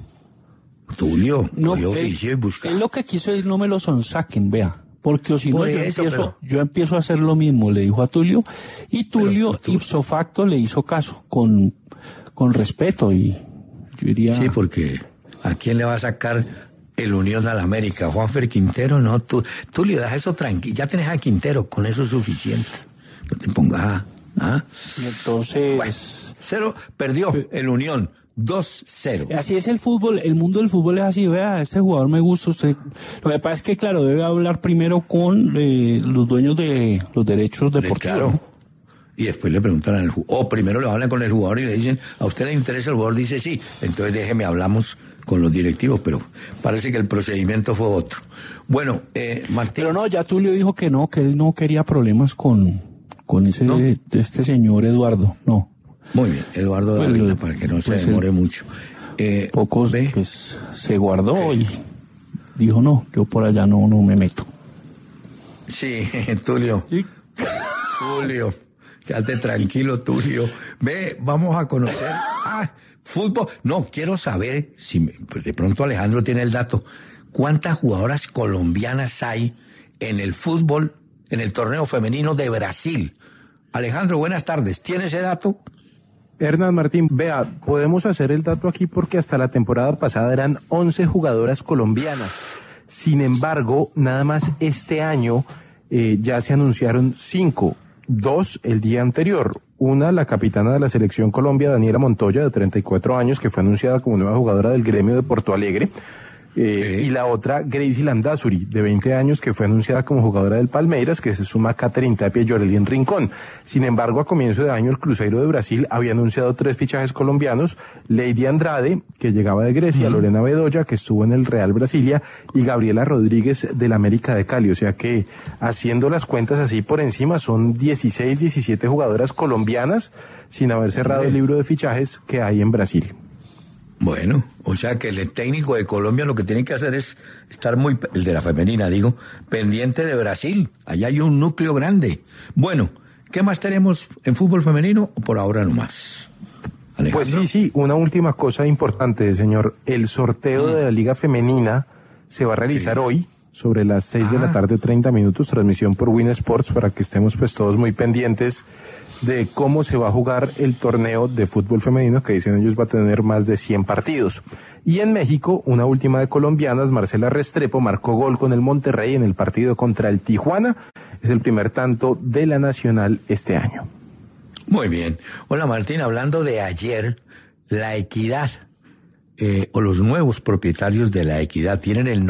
B: no,
A: oficio y busca.
B: Él lo que quiso es no me lo sonsaquen, vea. Porque o si no, yo empiezo a hacer lo mismo, le dijo a Tulio, y Tulio ipso facto le hizo caso, con respeto, y yo diría...
A: Sí, porque ¿a quién le va a sacar el Unión al América? ¿Juanfer Quintero? No, Tulio, deja eso tranquilo, ya tenés a Quintero, con eso es suficiente. No te pongas
B: Y entonces...
A: Bueno, perdió el Unión. 2-0.
B: Así es el fútbol, el mundo del fútbol es así, vea, este jugador me gusta, usted. Lo que pasa es que, claro, debe hablar primero con los dueños de los derechos deportivos.
A: Claro. Y después le preguntan al jugador, o primero le hablan con el jugador y le dicen, ¿a usted le interesa? El jugador dice sí, entonces hablamos con los directivos, pero parece que el procedimiento fue otro. Bueno, Martín.
B: Pero no, ya Tulio dijo que él no quería problemas con ese,
A: ¿no?
B: de este señor Eduardo, no.
A: Muy bien, Eduardo Dávila, para que no se demore mucho.
B: Pocos, pues, se guardó y dijo, no, yo por allá no me meto.
A: Sí, Tulio.
B: Sí.
A: Tulio, quédate tranquilo, Tulio. Vamos a conocer fútbol. No, quiero saber, pues de pronto Alejandro tiene el dato, ¿cuántas jugadoras colombianas hay en el fútbol, en el torneo femenino de Brasil? Alejandro, buenas tardes. ¿Tiene ese dato?
D: Hernán Martín, vea, podemos hacer el dato aquí porque hasta la temporada pasada eran 11 jugadoras colombianas. Sin embargo, nada más este año ya se anunciaron 5, 2 el día anterior. Una, la capitana de la Selección Colombia, Daniela Montoya, de 34 años, que fue anunciada como nueva jugadora del gremio de Porto Alegre. Y la otra, Gracie Landazuri, de 20 años, que fue anunciada como jugadora del Palmeiras, que se suma a Catherine Tapia y Yorelien Rincón. Sin embargo, a comienzo de año, el Cruzeiro de Brasil había anunciado 3 fichajes colombianos: Lady Andrade, que llegaba de Grecia, Lorena Bedoya, que estuvo en el Real Brasilia, y Gabriela Rodríguez del América de Cali. O sea que, haciendo las cuentas así por encima, son 16, 17 jugadoras colombianas, sin haber cerrado el libro de fichajes que hay en Brasil.
A: Bueno, o sea que el técnico de Colombia lo que tiene que hacer es estar el de la femenina, digo, pendiente de Brasil. Allá hay un núcleo grande. Bueno, ¿qué más tenemos en fútbol femenino o por ahora nomás? ¿Alejandro?
D: Pues sí, una última cosa importante, señor. El sorteo de la Liga Femenina se va a realizar hoy, sobre las 6 de la tarde, 30 minutos, transmisión por Win Sports, para que estemos pues todos muy pendientes de cómo se va a jugar el torneo de fútbol femenino, que dicen ellos va a tener más de 100 partidos. Y en México, una última de colombianas, Marcela Restrepo, marcó gol con el Monterrey en el partido contra el Tijuana. Es el primer tanto de la Nacional este año.
A: Muy bien. Hola Martín, hablando de ayer, La Equidad, o los nuevos propietarios de La Equidad tienen el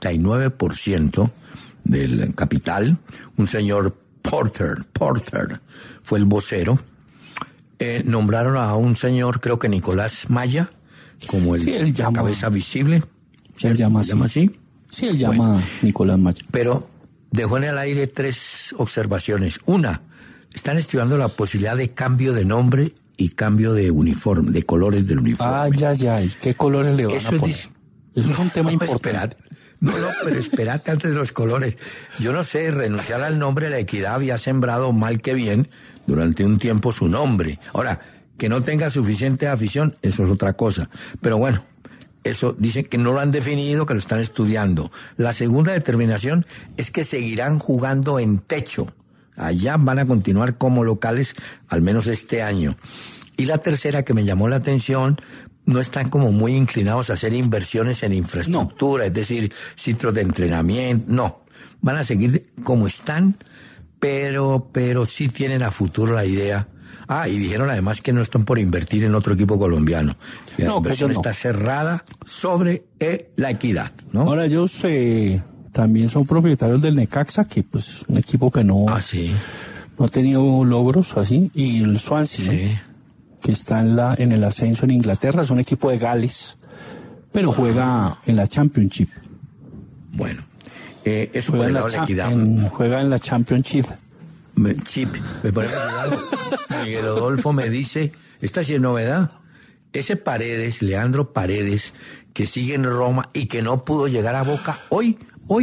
A: 99% del capital. Un señor Porter fue el vocero. Nombraron a un señor, creo que Nicolás Maya, como la cabeza visible.
B: ¿Se llama
A: así?
B: Sí, él llama Nicolás Maya.
A: Pero dejó en el aire 3 observaciones. Una, están estudiando la posibilidad de cambio de nombre y cambio de uniforme, de colores del uniforme.
B: Ay, ¿qué colores le van a poner? Eso es un tema importante.
A: Pero espérate antes de los colores. Yo no sé, renunciar al nombre de La Equidad había sembrado mal que bien durante un tiempo su nombre. Ahora, que no tenga suficiente afición, eso es otra cosa. Pero bueno, Eso dicen que no lo han definido, que lo están estudiando. La segunda determinación es que seguirán jugando en techo. Allá van a continuar como locales, al menos este año. Y la tercera que me llamó la atención, no están como muy inclinados a hacer inversiones en infraestructura, es decir, sitios de entrenamiento, no. Van a seguir como están, pero sí tienen a futuro la idea. Y dijeron además que no están por invertir en otro equipo colombiano. La inversión está cerrada sobre la equidad, ¿no?
B: Ahora ellos también son propietarios del Necaxa, que pues un equipo que no,
A: sí.
B: no ha tenido logros así, y el Swansea,
A: sí.
B: ¿no? Que está en el ascenso en Inglaterra, es un equipo de Gales, pero juega en la Championship.
A: Bueno, eso
B: juega
A: por el
B: en
A: lado de la equidad.
B: Juega en la Championship.
A: Me parece que Miguel Rodolfo me dice, esta sí es novedad, ese Paredes, Leandro Paredes, que sigue en Roma y que no pudo llegar a Boca, hoy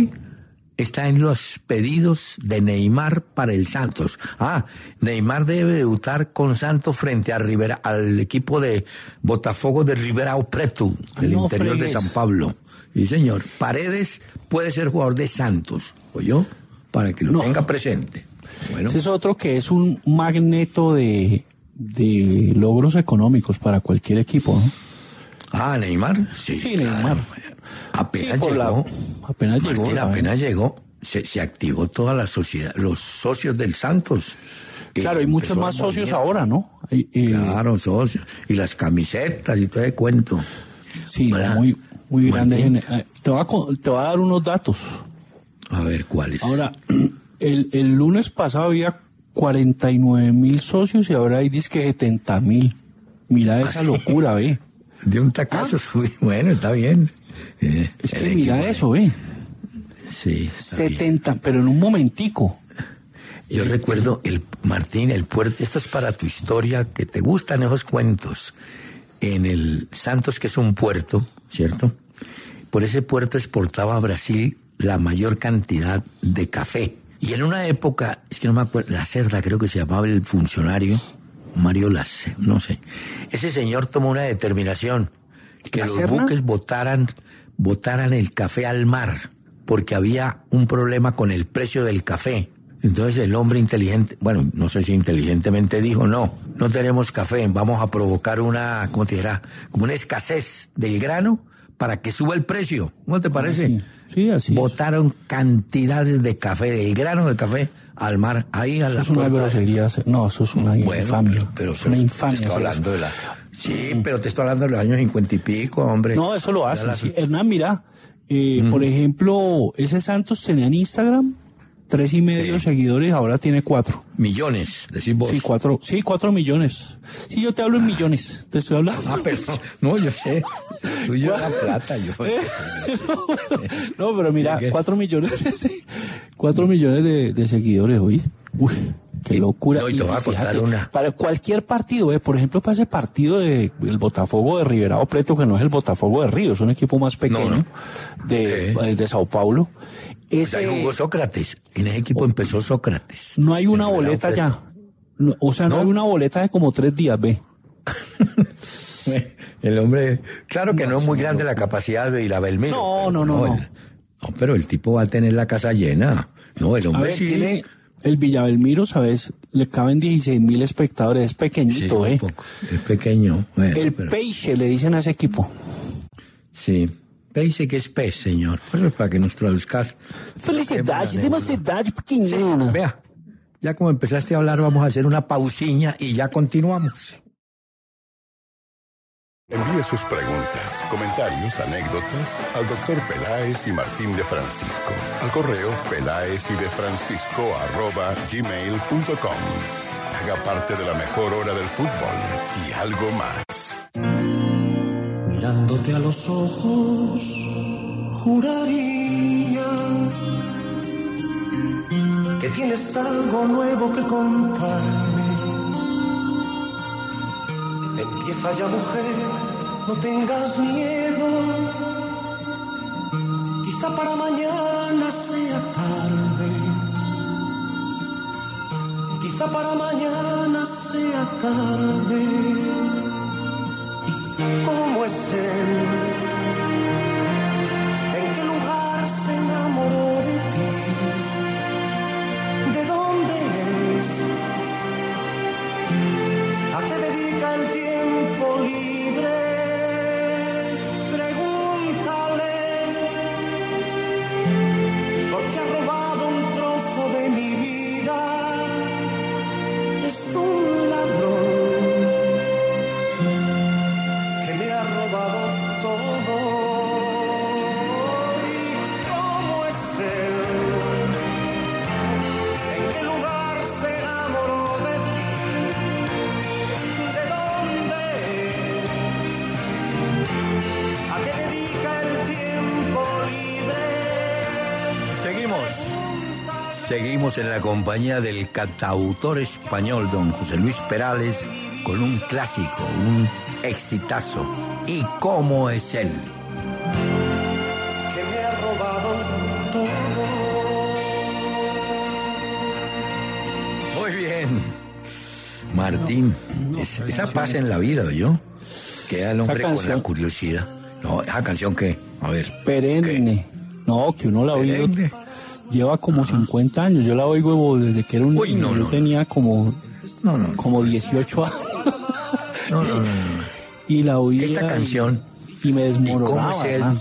A: está en los pedidos de Neymar para el Santos. Neymar debe debutar con Santos frente a al equipo de Botafogo de Ribeirão Preto, del interior de San Pablo. Y señor, Paredes puede ser jugador de Santos, ¿oyó? Para que lo tenga presente. Bueno.
B: Ese es otro que es un magneto de logros económicos para cualquier equipo, ¿no?
A: Neymar.
B: Sí, Neymar.
A: Apenas llegó.
B: Apenas
A: llegó, se activó toda la sociedad, los socios del Santos.
B: Claro, hay muchos más socios ahora, ¿no?
A: Claro, socios. Y las camisetas y todo el cuento.
B: Sí, muy grande. Te voy a dar unos datos.
A: A ver, ¿cuáles?
B: Ahora, el lunes pasado había 49,000 socios y ahora hay disque 70,000. Mira esa locura, ve.
A: De un tacazo subí. Bueno, está bien.
B: Es que mira eso, ve.
A: Sí.
B: 70, pero en un momentico.
A: Yo recuerdo, Martín, el puerto, esto es para tu historia, que te gustan esos cuentos. En el Santos, que es un puerto, ¿cierto? Por ese puerto exportaba a Brasil la mayor cantidad de café. Y en una época, es que no me acuerdo, La Cerda creo que se llamaba el funcionario, Mario Lace, no sé. Ese señor tomó una determinación, que los buques botaran el café al mar, porque había un problema con el precio del café. Entonces el hombre inteligente, bueno, no sé si inteligentemente dijo, no tenemos café, vamos a provocar ¿cómo te dirá? Como una escasez del grano para que suba el precio. ¿Cómo te parece?
B: Sí, así
A: botaron cantidades de café, del grano de café, al mar, ahí a la
B: puerta. Eso es una grosería, no, eso es una infamia.
A: Pero
B: es una infamia.
A: Te estoy hablando pero te estoy hablando de los años 50 y pico, hombre.
B: No, eso lo hace. Sí. Hernán, mira, por ejemplo, ese Santos tenía en Instagram 3,5 seguidores, ahora tiene 4.
A: Millones, decís vos.
B: Sí, 4 millones. Sí, yo te hablo en millones, te estoy hablando.
A: Pero no, yo sé. Tú y yo la plata, yo.
B: No, pero mira, 4 millones, 4 millones de seguidores hoy. Uy, qué locura.
A: No, y te voy a contar una.
B: Para cualquier partido, por ejemplo, para ese partido del Botafogo de Ribeirão Preto, que no es el Botafogo de Río, es un equipo más pequeño de Sao Paulo.
A: Ahí jugó Sócrates, en ese equipo empezó Sócrates.
B: No hay una boleta ya. No hay una boleta de como 3 días, ve.
A: El hombre, claro que no es muy grande la capacidad de ir a Belmiro.
B: No.
A: Pero el tipo va a tener la casa llena. No, el hombre
B: tiene el Villa Belmiro, ¿sabes? Le caben 16,000 espectadores, es pequeñito,
A: un poco. Es pequeño. Bueno,
B: Peixe le dicen a ese equipo.
A: Sí. Peixe que es pez, señor. Eso es para que nos traduzcas.
B: Felicidade, de uma cidade pequenina.
A: Sí, vea, ya como empezaste a hablar, vamos a hacer una pausiña y ya continuamos.
E: Envíe sus preguntas, comentarios, anécdotas al Dr. Peláez y Martín de Francisco. Al correo pelaezydefrancisco@gmail.com. Haga parte de la mejor hora del fútbol y algo más.
F: Mirándote a los ojos, juraría que tienes algo nuevo que contarme. Empieza ya, mujer, no tengas miedo. Quizá para mañana sea tarde. Quizá para mañana sea tarde. ¿Cómo es él?
A: Seguimos en la compañía del cantautor español don José Luis Perales con un clásico, un exitazo. ¿Y cómo es él?
F: Que me ha robado todo.
A: Muy bien. Martín, esa pasa en la vida, ¿oyó? Queda el hombre con la curiosidad. No, esa canción que, a ver.
B: Perenne. No, que uno la ha oído. Lleva como 50 años. Yo la oigo desde que era un niño. Yo tenía como 18 años.
A: No.
B: Y la oí.
A: Esta canción.
B: Y me desmoronaba.
A: ¿Cómo es él?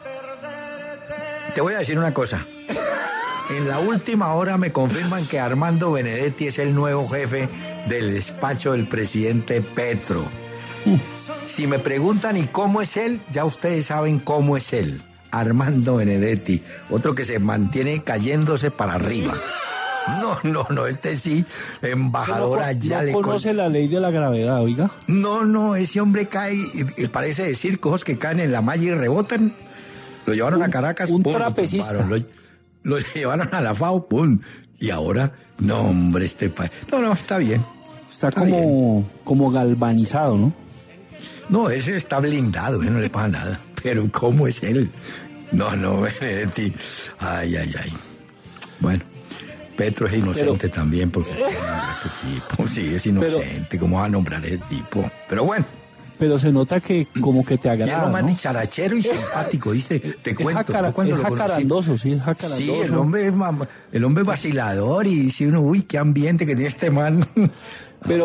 A: Te voy a decir una cosa. En la última hora me confirman que Armando Benedetti es el nuevo jefe del despacho del presidente Petro. Si me preguntan ¿y cómo es él? Ya ustedes saben cómo es él. Armando Benedetti, otro que se mantiene cayéndose para arriba. No, este sí, embajador allá.
B: ¿No conoce la ley de la gravedad, oiga?
A: No, ese hombre cae y parece decir cosas que caen en la malla y rebotan. Lo llevaron a Caracas.
B: Un trapecista.
A: Lo llevaron a la FAO, ¡pum! Y ahora, no, hombre, este país. No, está bien.
B: Está como galvanizado, ¿no?
A: No, ese está blindado, no le pasa nada. Pero ¿cómo es él? No, Benedetti. Ay. Bueno, Petro es inocente también porque este tipo, sí, es inocente. ¿Cómo va a nombrar ese tipo? Pero bueno.
B: Pero se nota que como que te agrada,
A: y es lo más
B: ¿no?
A: dicharachero y simpático, ¿viste? Te cuento.
B: Es jacarandoso, sí, es jacarandoso.
A: Sí, el hombre es vacilador y dice uno, uy, qué ambiente que tiene este man.
B: Pero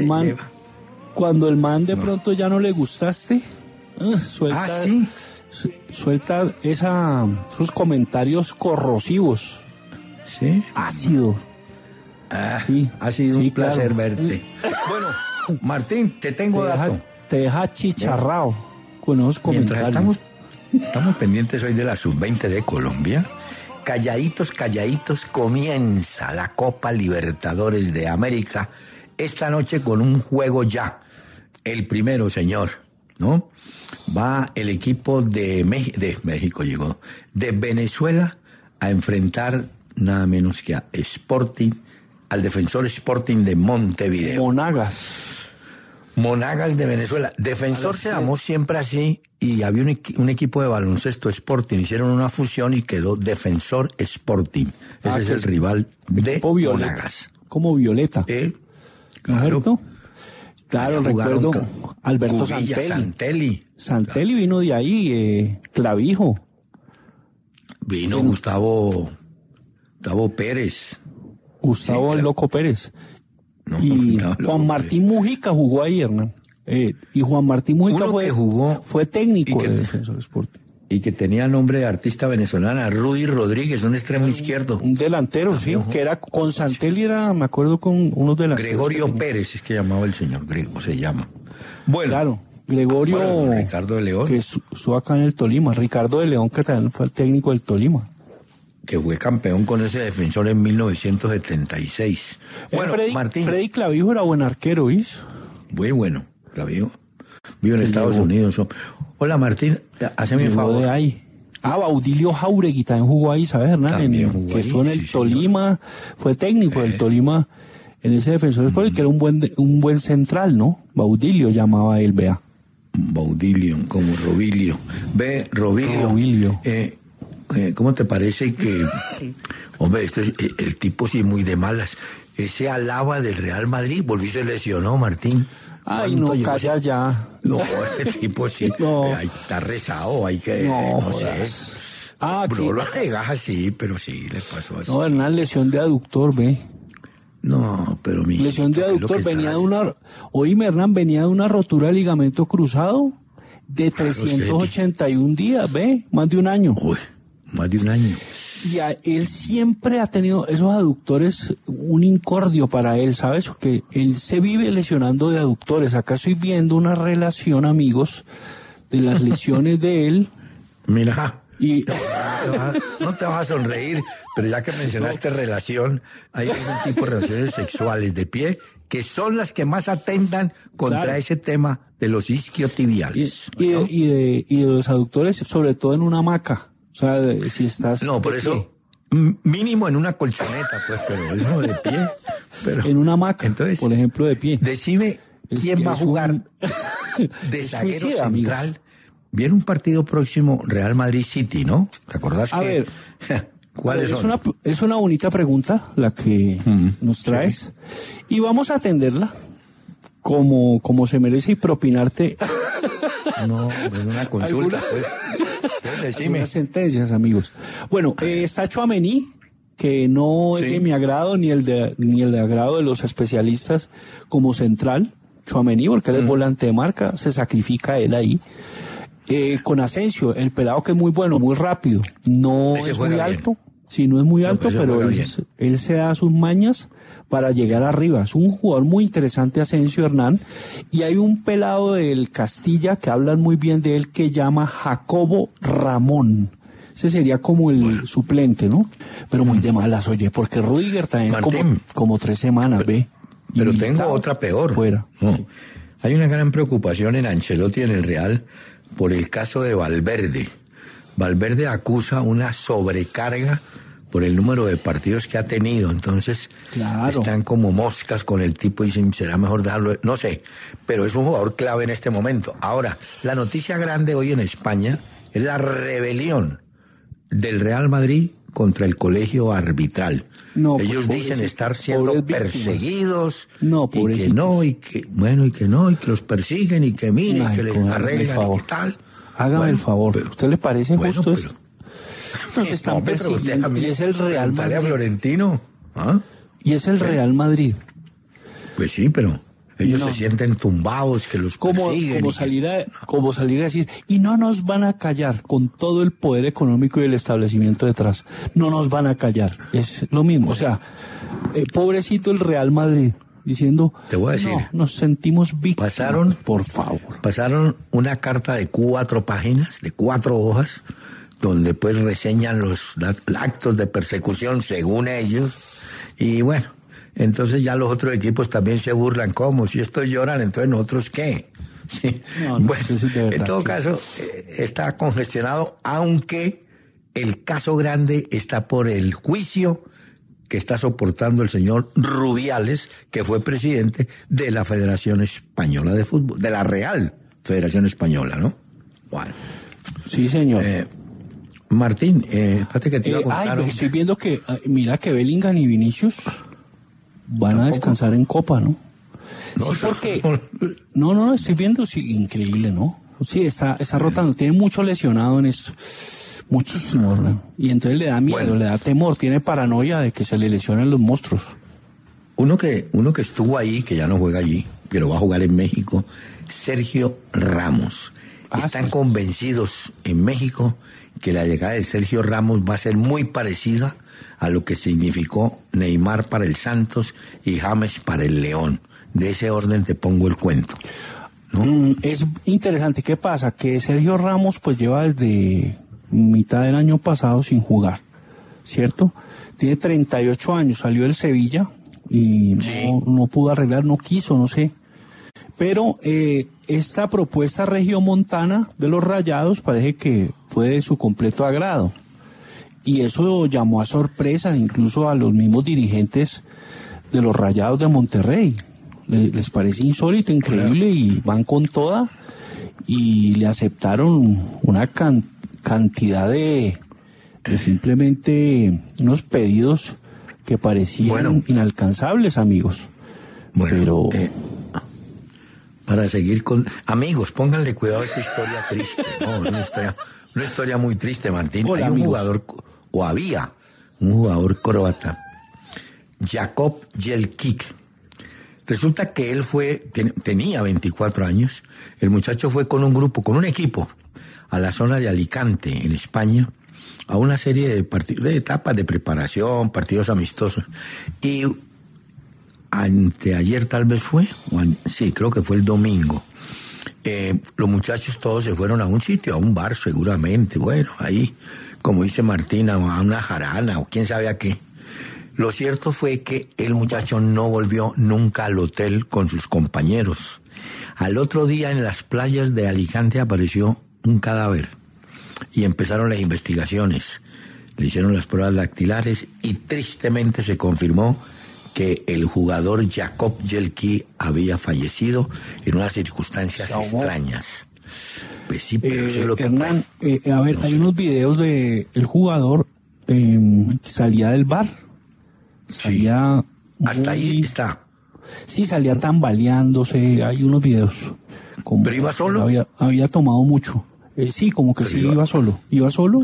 B: cuando el man de pronto ya no le gustaste, suelta,
A: ¿sí?
B: Suelta esos comentarios corrosivos.
A: ¿Sí?
B: Ácido.
A: Sí, ha sido un placer verte. Bueno, Martín, te tengo dato.
B: Te deja chicharrado con esos comentarios.
A: Mientras estamos pendientes hoy de la Sub-20 de Colombia, calladitos, comienza la Copa Libertadores de América esta noche con un juego ya. El primero, señor, ¿no? Va el equipo de México, de Venezuela a enfrentar nada menos que a Sporting, al Defensor Sporting de Montevideo. Monagas de Venezuela. Defensor se llamó siempre así y había un equipo de baloncesto Sporting. Hicieron una fusión y quedó Defensor Sporting. Ese es el rival de Monagas.
B: Como Violeta.
A: Claro.
B: Claro, recuerdo Alberto
A: Santelli.
B: Santelli vino de ahí, Clavijo.
A: Vino Gustavo Pérez.
B: Gustavo el Loco Pérez. Juan Martín Mujica jugó ahí, Hernán. Y Juan Martín Mujica fue técnico de Defensor Sporting.
A: Y que tenía nombre de artista venezolana, Rudy Rodríguez, un extremo izquierdo.
B: Un delantero, que era con Santelli, me acuerdo, con unos delanteros.
A: Gregorio Pérez es que llamaba el señor, se llama. Bueno.
B: Claro, Gregorio.
A: Ricardo de León.
B: Que estuvo acá en el Tolima. Ricardo de León, que también fue el técnico del Tolima.
A: Que fue campeón con ese Defensor en 1976. Bueno, Martín.
B: Freddy Clavijo era buen arquero, ¿viste?
A: Muy bueno, Clavijo. Vive en Estados Unidos. Hola, Martín, hazme un favor.
B: De ahí. Baudilio Jauregui también jugó ahí, ¿sabes, Hernán? Que estuvo en el Tolima, fue técnico del Tolima en ese Defensor Sporting, que era un buen central, ¿no? Baudilio llamaba él, vea.
A: Baudilio, como Robilio. Robilio. ¿Cómo te parece que, hombre, el tipo sí muy de malas? Ese Alaba del Real Madrid, volvió y se lesionó, Martín.
B: Ay, no, calla ya.
A: No, el tipo sí, está rezado, hay que, no sé. No lo negas así, pero sí le pasó así.
B: No, Hernán, lesión de aductor, ve.
A: No, pero mi
B: lesión de aductor, Hernán, venía de una rotura de ligamento cruzado de 381 días, ve, más de un año.
A: Uy, más de un año.
B: Y él siempre ha tenido esos aductores, un incordio para él, ¿sabes? Porque él se vive lesionando de aductores. Acá estoy viendo una relación, amigos, de las lesiones de él.
A: Mira, no te vas a sonreír, pero ya que mencionaste relación, hay algún tipo de relaciones sexuales de pie que son las que más atentan contra ese tema de los isquiotibiales.
B: Y de los aductores, sobre todo en una hamaca. O sea, si estás...
A: No, por eso Mínimo en una colchoneta, pues, pero eso de pie. Pero,
B: en una hamaca,
A: entonces,
B: por ejemplo, de pie.
A: Decime, ¿quién va a jugar de zaguero
B: suicida,
A: central?
B: amigos.
A: Viene un partido próximo, Real Madrid-City, ¿no? ¿Te acordás
B: A
A: que?
B: ver,
A: ¿Cuáles son?
B: Es una bonita pregunta la que nos traes. Y vamos a atenderla como se merece y propinarte
A: No, es una consulta, pues. Entonces, decime.
B: algunas sentencias, amigos. Bueno, está Tchouaméni, que no es
A: Sí.
B: de mi agrado ni el de agrado de los especialistas como central. Tchouaméni, porque él es volante de marca, se sacrifica él ahí. Con Asensio, el pelado que es muy bueno, muy rápido, no
A: Ese
B: es
A: juega
B: muy
A: bien.
B: alto, sí, no es muy alto,
A: ese
B: pero
A: juega
B: él se da sus mañas para llegar arriba. Es un jugador muy interesante, Asensio Hernán, y hay un pelado del Castilla que hablan muy bien de él que llama Jacobo Ramón. Ese sería como el suplente, ¿no? Pero muy de malas, oye, porque Rüdiger también
A: Martín,
B: como 3 semanas, ve.
A: Pero
B: Invitado,
A: tengo otra peor.
B: Fuera.
A: No. Hay una gran preocupación en Ancelotti y en el Real por el caso de Valverde. Valverde acusa una sobrecarga por el número de partidos que ha tenido. Entonces,
B: Claro.
A: están como moscas con el tipo y dicen, será mejor dejarlo. No sé, pero es un jugador clave en este momento. Ahora, la noticia grande hoy en España es la rebelión del Real Madrid contra el colegio arbitral.
B: No, pues,
A: Ellos dicen
B: pobrecitos,
A: estar siendo
B: pobres víctimas.
A: perseguidos
B: No,
A: y que
B: pobrecitos.
A: no, y que bueno, y que no, y que los persiguen y que miren,
B: Ay,
A: que les
B: hágame el
A: arreglan
B: favor.
A: y tal.
B: Hágame
A: Bueno,
B: el favor.
A: pero-
B: ¿Usted le parece
A: bueno,
B: justo
A: pero-
B: eso? Nos están
A: No, pero usted
B: persiguiendo
A: a mí,
B: y es el Real
A: pregúntale a
B: Madrid.
A: Florentino. ¿Ah?
B: Y es el Real Madrid.
A: Pues sí, pero ellos
B: No.
A: se sienten tumbados, que los persiguen. y que-
B: Como salir a decir, y no nos van a callar con todo el poder económico y el establecimiento detrás. No nos van a callar. Es lo mismo. O sea, pobrecito el Real Madrid, diciendo,
A: Te voy a decir,
B: no, nos sentimos víctimas.
A: pasaron-
B: Por favor.
A: Pasaron una carta de 4 páginas, de 4 hojas, donde pues reseñan los actos de persecución según ellos. Y bueno, entonces ya los otros equipos también se burlan. ¿Cómo? Si estos lloran, entonces nosotros qué. Sí.
B: No, no,
A: Bueno,
B: eso sí de verdad
A: en todo
B: que-
A: caso, está congestionado, aunque el caso grande está por el juicio que está soportando el señor Rubiales, que fue presidente de la Federación Española de Fútbol, de la Real Federación Española, ¿no? Bueno.
B: Sí, señor.
A: Martín, espérate que te iba a contar.
B: estoy viendo que, mira que Bellingham y Vinicius van a
A: ¿Tampoco?
B: descansar en Copa, ¿no?
A: No,
B: Sí, porque... No, estoy viendo, sí, increíble, ¿no? Sí, está rotando, tiene mucho lesionado en esto. Muchísimo, ¿verdad? Y entonces le da miedo,
A: Bueno.
B: le da temor, tiene paranoia de que se le lesionen los monstruos.
A: Uno que estuvo ahí, que ya no juega allí, que lo va a jugar en México, Sergio Ramos.
B: Ah,
A: Están
B: sí.
A: convencidos en México que la llegada de Sergio Ramos va a ser muy parecida a lo que significó Neymar para el Santos y James para el León. De ese orden te pongo el cuento. ¿No?
B: Es interesante, ¿qué pasa? Que Sergio Ramos pues lleva desde mitad del año pasado sin jugar, ¿cierto? Tiene 38 años, salió del Sevilla y no pudo arreglar, no quiso, no sé. Pero esta propuesta regiomontana de los Rayados parece que fue de su completo agrado. Y eso llamó a sorpresa incluso a los mismos dirigentes de los Rayados de Monterrey. Les parece insólito, increíble, y van con toda y le aceptaron una cantidad de simplemente unos pedidos que parecían inalcanzables, amigos.
A: Bueno,
B: pero
A: para seguir con... Amigos, pónganle cuidado a esta historia triste. No, una historia muy triste, Martín.
B: Hola,
A: Hay un
B: amigos.
A: jugador, o había un jugador croata, Jakub Jelkic. Resulta que él tenía 24 años. El muchacho fue con un grupo, con un equipo, a la zona de Alicante, en España, a una serie de etapas de preparación, partidos amistosos. Y anteayer tal vez fue, sí, creo que fue el domingo. Los muchachos todos se fueron a un sitio, a un bar seguramente, bueno, ahí, como dice Martina, a una jarana o quién sabe a qué. Lo cierto fue que el muchacho no volvió nunca al hotel con sus compañeros. Al otro día en las playas de Alicante apareció un cadáver y empezaron las investigaciones. le hicieron las pruebas dactilares y tristemente se confirmó que el jugador Jakob Jelky había fallecido en unas circunstancias extrañas. Pues sí, pero eso es lo que...
B: Hernán, a ver, hay unos videos de el jugador que salía del bar. Salía...
A: Hasta ahí está.
B: Sí, salía tambaleándose, hay unos videos.
A: ¿Pero iba solo?
B: Había tomado mucho. Sí, como que sí iba solo. Iba solo.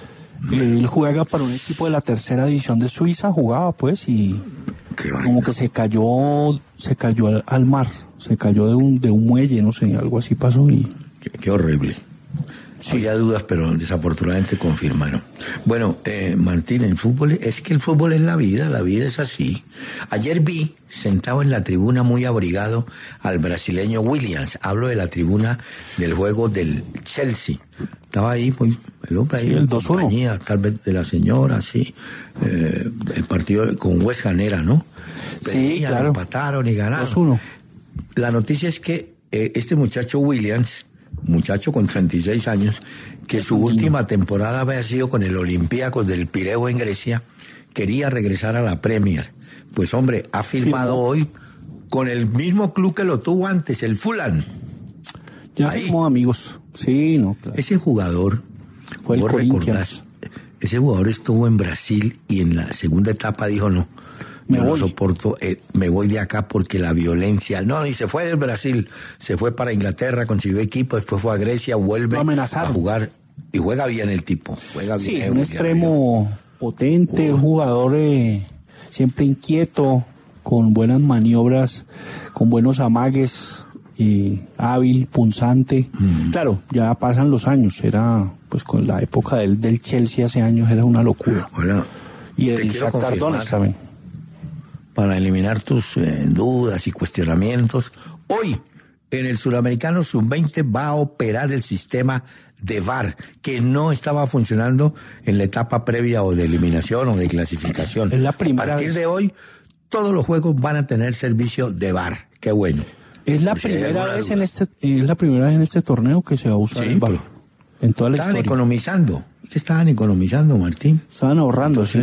B: Él jugaba para un equipo de la tercera división de Suiza, jugaba pues, y como que se cayó al mar. Se cayó de un muelle, no sé, algo así pasó y...
A: Qué horrible. Sí. Había dudas, pero desafortunadamente confirmaron. Bueno, Martín, el fútbol, es que el fútbol es la vida es así. Ayer vi, sentado en la tribuna muy abrigado, al brasileño Williams. Hablo de la tribuna del juego del Chelsea. Estaba ahí, pues, el hombre ahí,
B: sí, el 2-1.
A: Compañía, tal vez de la señora, sí. El partido con West Ham era, ¿no?
B: Sí, claro.
A: Empataron y ganaron.
B: 2-1.
A: La noticia es que este muchacho Williams, muchacho con 36 años, que su última temporada había sido con el Olympiacos del Pireo en Grecia, quería regresar a la Premier. Pues hombre, ha firmado hoy con el mismo club que lo tuvo antes, el Fulham.
B: Ya firmó, amigos. Sí, no, claro.
A: Ese jugador,
B: fue el Corinthians.
A: Ese jugador estuvo en Brasil y en la segunda etapa dijo no soporto, me voy de acá porque la violencia, y se fue del Brasil, se fue para Inglaterra, consiguió equipo, después fue a Grecia, vuelve a jugar y juega bien el tipo, juega bien.
B: Sí, un extremo potente, un jugador siempre inquieto, con buenas maniobras, con buenos amagues, hábil, punzante. Claro, ya pasan los años, era pues con la época del Chelsea hace años era una locura.
A: Hola.
B: Y el Shakhtar Donetsk también.
A: Para eliminar tus dudas y cuestionamientos, hoy en el Suramericano Sub-20 va a operar el sistema de VAR, que no estaba funcionando en la etapa previa o de eliminación o de clasificación.
B: Es la primera
A: a partir de hoy, todos los juegos van a tener servicio de VAR. Qué bueno.
B: Es la primera vez en este torneo que se va a usar el VAR. En toda la historia.
A: Estaban economizando, Martín.
B: Estaban ahorrando, sí.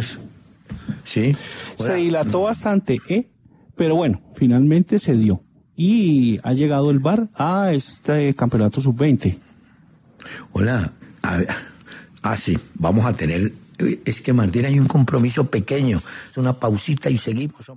A: Sí.
B: Se dilató bastante, pero bueno, finalmente se dio. Y ha llegado el VAR a este campeonato sub-20.
A: Hola. Sí, vamos a tener... Es que, Martín, hay un compromiso pequeño. Es una pausita y seguimos.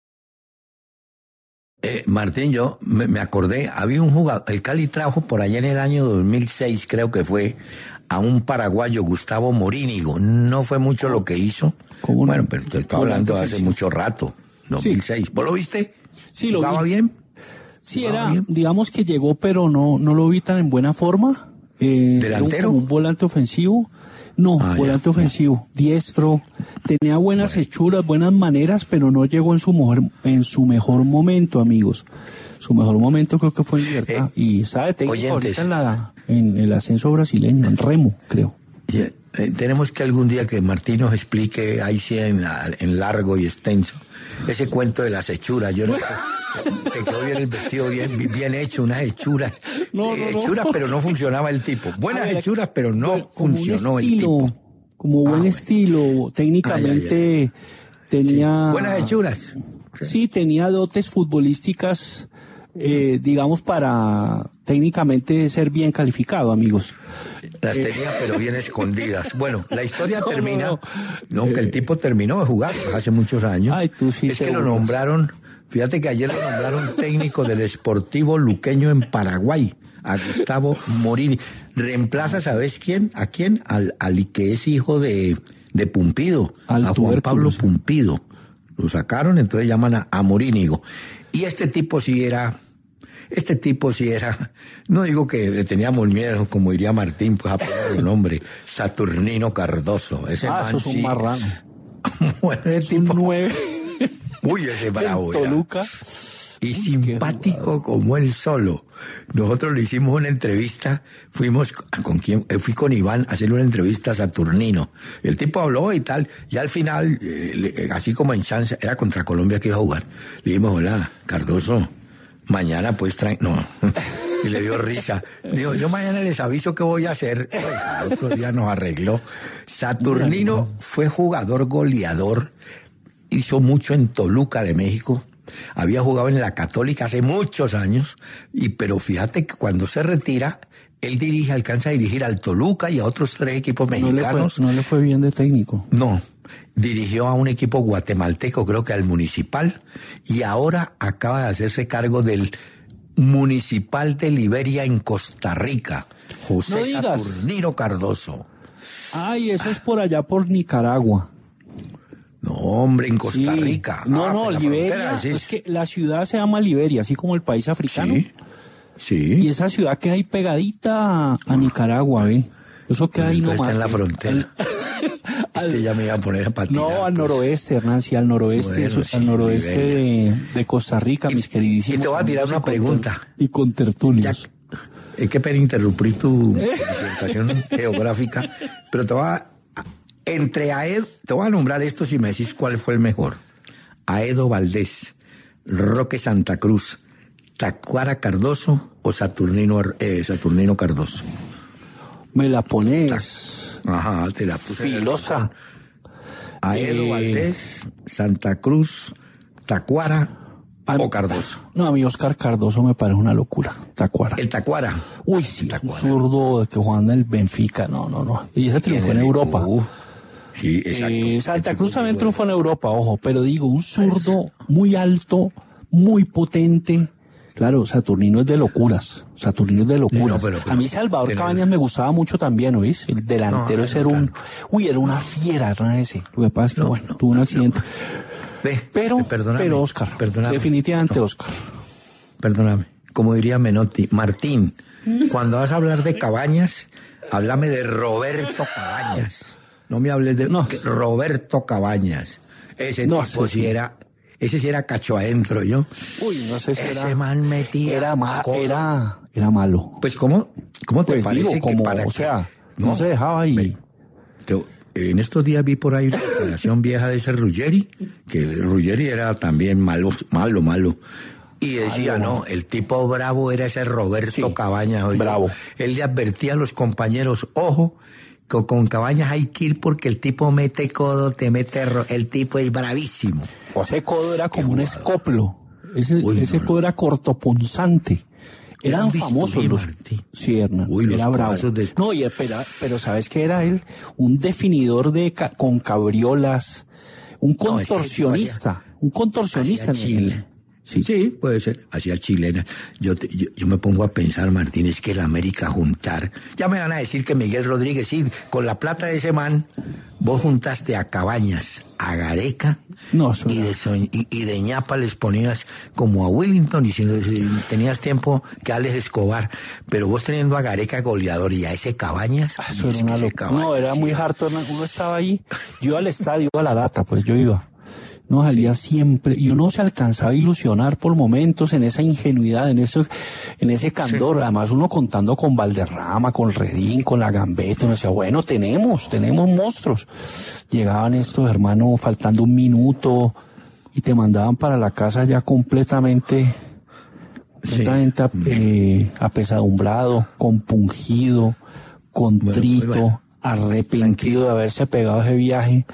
A: Martín, yo me acordé, había un jugador, el Cali trajo por allá en el año 2006, creo que fue, a un paraguayo, Gustavo Morínigo. No fue mucho lo que hizo. Bueno, pero te estoy hablando de hace mucho rato, 2006. Sí. ¿Vos lo viste?
B: Sí, lo vi.
A: ¿Jugaba bien?
B: Sí, digamos que llegó, pero no lo vi tan en buena forma.
A: ¿Delantero?
B: Un volante ofensivo. No, volante ofensivo, diestro, tenía buenas hechuras, buenas maneras, pero no llegó en su mejor momento, amigos. Su mejor momento creo que fue en Libertad. Y está de técnico ahorita en el ascenso brasileño, en Remo, creo.
A: Tenemos que algún día que Martín nos explique, ahí sí en largo y extenso, ese cuento de las hechuras. Yo no te quedó bien el vestido, bien hecho, unas hechuras. Hechuras, pero no funcionaba el tipo. Buenas hechuras, pero no funcionó el tipo.
B: Como buen estilo, técnicamente tenía...
A: Buenas hechuras.
B: Sí, tenía dotes futbolísticas, digamos, para técnicamente ser bien calificado, amigos.
A: Las tenía, pero bien escondidas. Bueno, la historia termina... que el tipo terminó de jugar hace muchos años.
B: Ay, tú sí.
A: Es que lo nombraron... Fíjate que ayer lo nombraron técnico del Sportivo Luqueño en Paraguay, a Gustavo Morini. Reemplaza, ¿sabes quién? ¿A quién? Al que es hijo de Pumpido, a Juan Pablo Pumpido. Lo sacaron, entonces llaman a Morínigo. Y este tipo sí era, no digo que le teníamos miedo, como diría Martín, pues a poner el nombre, Saturnino Cardoso. Ese man,
B: eso es un marrano.
A: Bueno, ese tipo...
B: Un 9.
A: Uy, ese bravo era.
B: Toluca.
A: Y simpático como él solo. Nosotros le hicimos una entrevista, fui con Iván a hacerle una entrevista a Saturnino. El tipo habló y tal, y al final, así como en chance, era contra Colombia que iba a jugar. Le dijimos, hola, Cardoso, mañana pues no. y le dio risa. Dijo, yo mañana les aviso qué voy a hacer. Pues, al otro día nos arregló. Saturnino fue jugador goleador, hizo mucho en Toluca de México. Había jugado en la Católica hace muchos años, pero fíjate que cuando se retira, él alcanza a dirigir al Toluca y a otros 3 equipos mexicanos.
B: No le fue bien de técnico.
A: No, dirigió a un equipo guatemalteco, creo que al Municipal, y ahora acaba de hacerse cargo del Municipal de Liberia en Costa Rica, José Saturnino Cardoso.
B: Ay, eso es por allá por Nicaragua.
A: No, hombre, en Costa Rica.
B: No, Liberia, es que la ciudad se llama Liberia, así como el país africano.
A: Sí.
B: Y esa ciudad queda ahí pegadita a Nicaragua, ¿ve? Eso queda ahí nomás.
A: Está en la frontera. Ya me iba a poner a patinar.
B: No, al noroeste, Hernán, sí, al noroeste, bueno, sí, al noroeste de Costa Rica, mis queridísimos.
A: Y te voy a tirar una pregunta.
B: Y con tertulios.
A: Es que para interrumpir tu presentación geográfica, pero te voy a nombrar esto si me decís cuál fue el mejor. Aedo Valdés, Roque Santa Cruz, Tacuara Cardoso o Saturnino Cardoso.
B: Me la pones.
A: Ajá, te la puse.
B: Filosa.
A: Aedo Valdés, Santa Cruz, Tacuara o Cardoso.
B: No, a mí Oscar Cardoso me parece una locura. Tacuara.
A: El Tacuara.
B: Uy, sí, un zurdo que juega en el Benfica. No. Y ese triunfó en Europa.
A: Sí, exacto.
B: Santa Cruz también triunfó en Europa, ojo, pero digo, un zurdo muy alto, muy potente. Claro, Saturnino es de locuras. No, pero, a mí Salvador Cabañas me gustaba mucho también, ¿oís? El delantero era una fiera, ese. Lo que pasa es que, tuvo un accidente. Pero Oscar, definitivamente Oscar.
A: Perdóname, como diría Menotti, Martín, cuando vas a hablar de Cabañas, háblame de Roberto Cabañas. No me hables de Roberto Cabañas. Ese tipo sí era... Ese sí era cacho adentro, yo.
B: Uy, no sé si
A: ese man metía...
B: Era malo.
A: Pues, ¿cómo te parece que
B: para no se dejaba ahí?
A: En estos días vi por ahí una declaración vieja de ese Ruggeri, que el Ruggeri era también malo. Y decía, el tipo bravo era ese Roberto Cabañas. Oye.
B: Bravo.
A: Él le advertía a los compañeros, ojo, con Cabañas hay que ir porque el tipo mete codo, el tipo es bravísimo.
B: Ese codo era como un escoplo. Ese codo era cortopunzante. Eran famosos los... Sí, Hernán. Era bravo. No, pero ¿sabes qué era él? Un definidor con cabriolas. Un contorsionista. Un contorsionista en Chile.
A: Sí, puede ser. Hacía chilena. Yo me pongo a pensar, Martín, es que el América juntar... Ya me van a decir que Miguel Rodríguez, sí, con la plata de ese man, vos juntaste a Cabañas, a Gareca, y de ñapa les ponías como a Wellington, y si tenías tiempo que Alex Escobar, pero vos teniendo a Gareca goleador y a ese Cabañas...
B: Eso era una locura. No, era muy harto. Uno estaba ahí, yo iba al estadio, a la data, pues yo iba... No salía siempre, y uno se alcanzaba a ilusionar por momentos en esa ingenuidad, en ese candor, además uno contando con Valderrama, con Redín, con la Gambetta, uno decía, bueno, tenemos monstruos. Llegaban estos hermanos faltando un minuto, y te mandaban para la casa ya completamente apesadumbrado, compungido, contrito, arrepentido de haberse pegado ese viaje.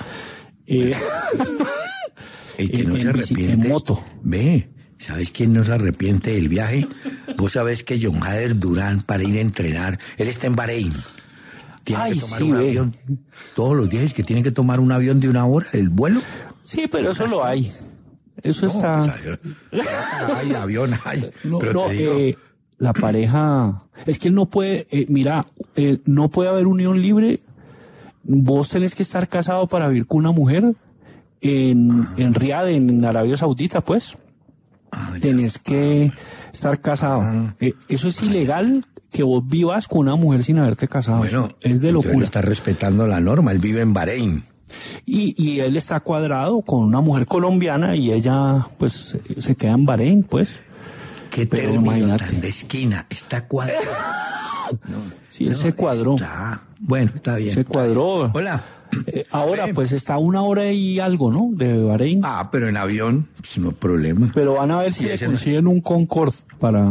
A: El que no se arrepiente.
B: En moto.
A: ¿Sabes quién no se arrepiente del viaje? Vos sabés que John Hader Durán, para ir a entrenar, él está en Bahrein. Tiene que tomar un avión todos los días, que tiene que tomar un avión de 1 hora, el vuelo.
B: Sí, pero eso lo hay. Eso está...
A: Hay avión, hay.
B: La pareja... Es que él no puede... no puede haber unión libre. Vos tenés que estar casado para vivir con una mujer... En Riad, en Arabia Saudita, pues. Tenés que estar casado. Eso es ilegal, que vos vivas con una mujer sin haberte casado.
A: Bueno,
B: es de locura.
A: Él está respetando la norma, él vive en Bahrein.
B: Y él está cuadrado con una mujer colombiana y ella, pues, se queda en Bahrein, pues.
A: Qué término tan de esquina, está cuadrado.
B: Sí, él se cuadró.
A: Bueno, está bien.
B: Se cuadró.
A: Hola.
B: Ahora, pues está 1 hora y algo, ¿no? De Bahrein.
A: Pero en avión, pues, no hay problema.
B: Pero van a ver si le consiguen un Concorde para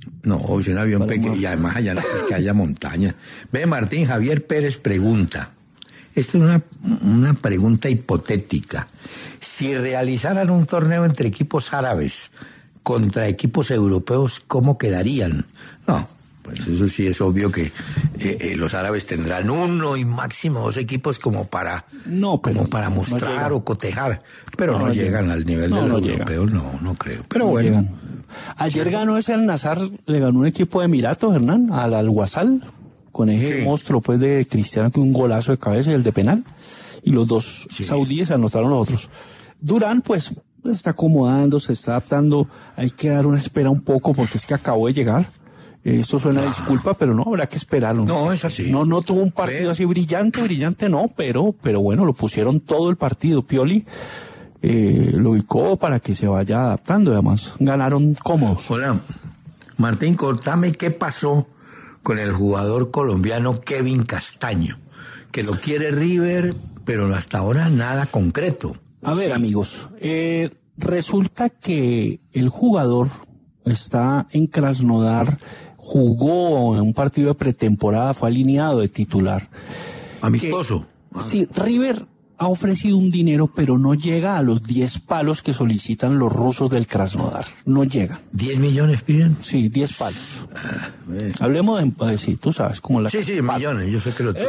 A: No, es un avión pequeño y además allá no es que haya montaña. Ve, Martín, Javier Pérez pregunta. Esta es una pregunta hipotética. Si realizaran un torneo entre equipos árabes contra equipos europeos, ¿cómo quedarían? No, pues eso sí es obvio que los árabes tendrán uno y máximo 2 equipos como para mostrar o cotejar, pero no llegan al nivel de los europeos, no creo. Pero bueno.
B: Llegan. Ayer ganó ese Al-Nassr, le ganó un equipo de Emiratos, Hernán, al Al-Wasal, con ese monstruo pues de Cristiano, que un golazo de cabeza y el de penal, y los 2 saudíes anotaron los otros. Durán pues está acomodando, se está adaptando, hay que dar una espera un poco porque es que acabó de llegar. Esto suena a disculpa, pero no, habrá que esperarlo.
A: No, es así.
B: No tuvo un partido así brillante no, pero bueno, lo pusieron todo el partido. Pioli lo ubicó para que se vaya adaptando, y además ganaron cómodos.
A: Hola, Martín, contame qué pasó con el jugador colombiano Kevin Castaño, que lo quiere River, pero hasta ahora nada concreto.
B: A ver, amigos, resulta que el jugador está en Krasnodar, jugó en un partido de pretemporada, fue alineado de titular.
A: Amistoso.
B: Sí, River ha ofrecido un dinero, pero no llega a los 10 palos que solicitan los rusos del Krasnodar. No llega.
A: ¿10 millones piden?
B: Sí, 10 palos. Hablemos de... sí, tú sabes cómo la...
A: Sí, millones, yo sé que lo tengo.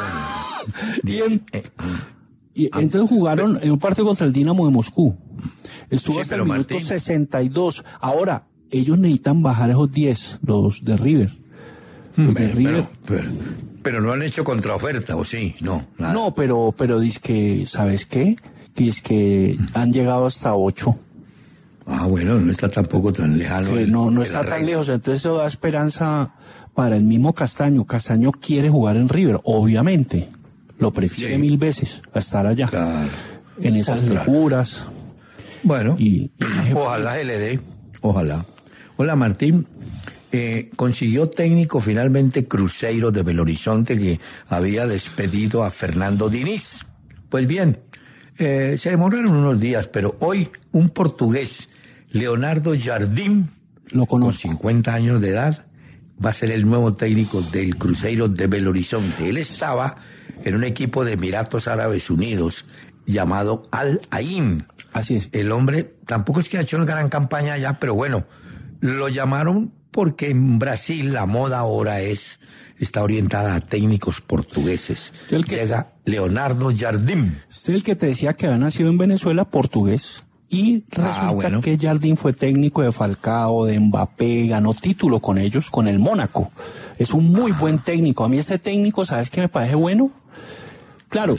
B: Y entonces jugaron en un partido contra el Dinamo de Moscú. Estuvo hasta el minuto 62. Ahora, ellos necesitan bajar esos 10, los de River. Los de River.
A: Pero no han hecho contraoferta, ¿o sí? No, nada.
B: No, pero dice que, ¿sabes qué? Que es que han llegado hasta 8.
A: Ah, bueno, no está tampoco tan lejano.
B: No está tan lejos, entonces eso da esperanza para el mismo Castaño. Castaño quiere jugar en River, obviamente. Lo prefiere 1000 veces a estar allá. Claro. En esas lejuras.
A: Bueno, ojalá se le dé. Ojalá. Hola, Martín. Consiguió técnico finalmente Cruzeiro de Belo Horizonte, que había despedido a Fernando Diniz. Pues bien, se demoraron unos días, pero hoy un portugués, Leonardo Jardim, con 50 años de edad, va a ser el nuevo técnico del Cruzeiro de Belo Horizonte. Él estaba en un equipo de Emiratos Árabes Unidos llamado Al Ain.
B: Así es.
A: El hombre tampoco es que ha hecho una gran campaña allá, pero bueno, lo llamaron porque en Brasil la moda ahora está orientada a técnicos portugueses. Llega Leonardo Jardim.
B: Usted el que te decía que había nacido en Venezuela, portugués, y resulta que Jardim fue técnico de Falcao, de Mbappé, ganó título con ellos, con el Mónaco. Es un muy buen técnico. A mí este técnico, ¿sabes qué me parece bueno? Claro,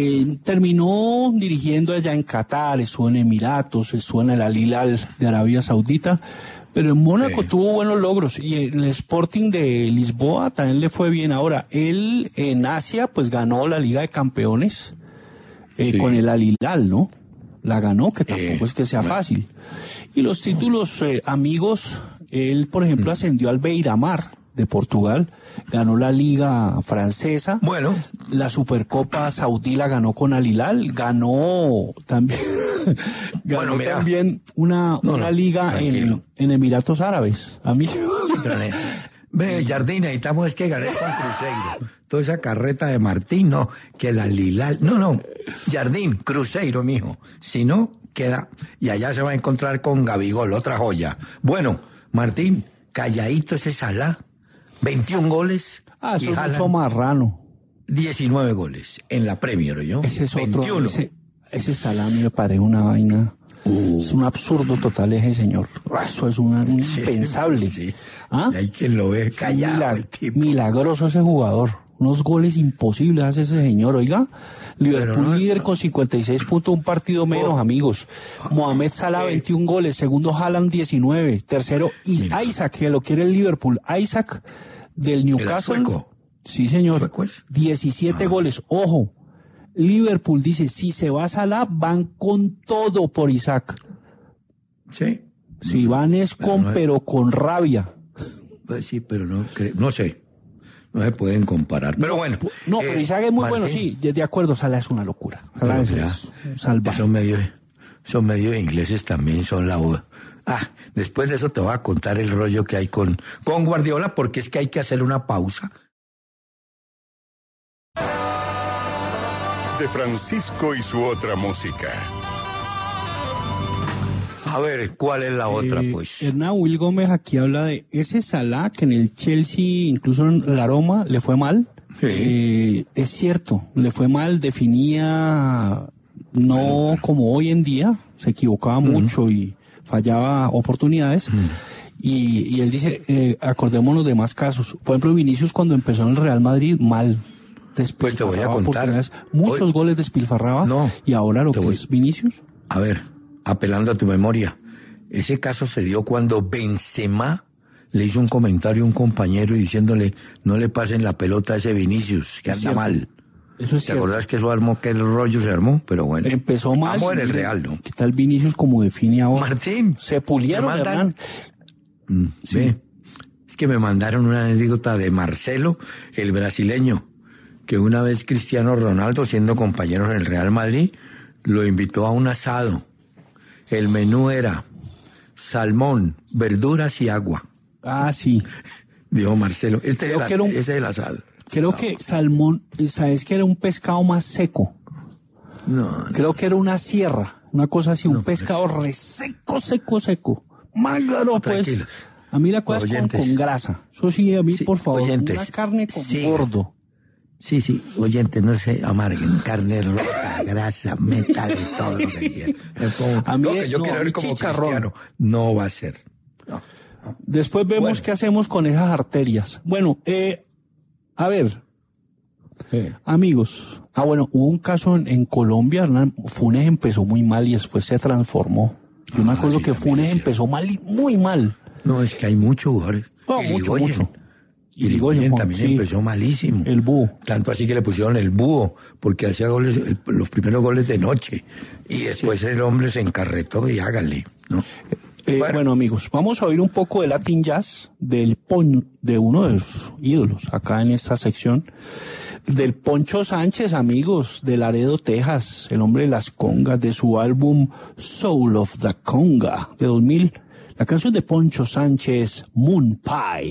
B: terminó dirigiendo allá en Qatar, estuvo en Emiratos, estuvo en el Al Hilal de Arabia Saudita, pero en Mónaco tuvo buenos logros, y en el Sporting de Lisboa también le fue bien. Ahora, él en Asia pues ganó la Liga de Campeones con el Al Hilal, ¿no? La ganó, que tampoco es que sea fácil. Y los títulos amigos, él por ejemplo ascendió al Beira-Mar de Portugal, ganó la Liga Francesa, la Supercopa Saudí la ganó con Al Hilal, ganó también también una liga en Emiratos Árabes. A mí
A: ve, Jardín, necesitamos es que gané con Cruzeiro. Toda esa carreta de Martín, no, que el Al Hilal, no, Jardín, Cruzeiro, mijo. Si no, queda, y allá se va a encontrar con Gabigol, otra joya. Bueno, Martín, calladito ese Salah, 21 goles.
B: Ah, eso es mucho marrano.
A: 19 goles en la Premier, ¿yo?
B: Ese es 21. Ese Salah me parece una vaina. Es un absurdo total ese señor. Eso es un impensable.
A: Sí. ¿Ah? Hay quien lo ve callado.
B: Milagroso ese jugador. Unos goles imposibles hace ese señor. Oiga, Liverpool líder con 56 puntos, un partido menos, amigos. Mohamed Salah, 21 goles. Segundo, Haaland, 19. Tercero, Isaac, que lo quiere el Liverpool. Isaac del Newcastle. Sí, señor. 17 goles. Ojo. Liverpool dice, si se va a Salah, van con todo por Isaac.
A: Sí.
B: Si van es pero con rabia.
A: Pues sí, pero no sé. No se pueden comparar. Pero bueno.
B: No, pero Isaac es muy bueno, sí. De acuerdo, Salah es una locura. Salah es salvaje.
A: Esos medios ingleses también son Después de eso te voy a contar el rollo que hay con Guardiola, porque es que hay que hacer una pausa.
E: De Francisco y su otra música.
A: A ver, ¿cuál es la otra, pues?
B: Hernán Will Gómez aquí habla de ese Salah que en el Chelsea, incluso en la Roma, le fue mal. Sí. Es cierto, le fue mal, definía no como hoy en día, se equivocaba mucho y fallaba oportunidades. Y él dice, acordémonos de más casos. Por ejemplo, Vinicius cuando empezó en el Real Madrid, mal.
A: Pues te voy a contar.
B: Muchos goles despilfarraba.
A: No,
B: y ahora lo que es Vinicius.
A: A ver, apelando a tu memoria, ese caso se dio cuando Benzema le hizo un comentario a un compañero diciéndole, no le pasen la pelota a ese Vinicius, que anda mal.
B: Eso es
A: ¿Te
B: cierto.
A: acordás que eso armó, que el rollo se armó? Pero bueno.
B: Empezó mal.
A: Vamos en el Real, ¿no?
B: ¿Qué tal Vinicius como define ahora?
A: Martín.
B: Se pulieron, Hernán.
A: Sí. Ve, es que me mandaron una anécdota de Marcelo, el brasileño, que una vez Cristiano Ronaldo, siendo compañeros en el Real Madrid, lo invitó a un asado. El menú era salmón, verduras y agua.
B: Ah, sí.
A: Dijo Marcelo, ese es el asado.
B: Creo que salmón, ¿sabes que era un pescado más seco?
A: No.
B: Creo que era una sierra, una cosa así, un pescado seco. Mágaro, pues.
A: Tranquilos.
B: A mí la cosa es con grasa. Eso sí, a mí, por favor,
A: oyentes,
B: una carne con gordo.
A: Sí, oyentes, no se amarguen, carne roja, grasa, métale todo lo que quieran.
B: A mí
A: yo quiero ver como
B: chicharrón.
A: Cristiano. No va a ser. No.
B: Después vemos qué hacemos con esas arterias. Bueno, a ver, amigos. Hubo un caso en Colombia, Hernán. Funes empezó muy mal y después se transformó. Yo me acuerdo que Funes empezó mal y muy mal.
A: No, es que hay muchos jugadores.
B: Mucho.
A: Irigoyen también empezó malísimo.
B: El búho.
A: Tanto así que le pusieron el búho, porque hacía goles, los primeros goles de noche. Y después el hombre se encarretó y hágale, ¿no?
B: Bueno, amigos, vamos a oír un poco de Latin Jazz de uno de sus ídolos acá en esta sección. Del Poncho Sánchez, amigos, de Laredo, Texas, el hombre de las congas, de su álbum Soul of the Conga, de 2000. La canción de Poncho Sánchez, Moon Pie.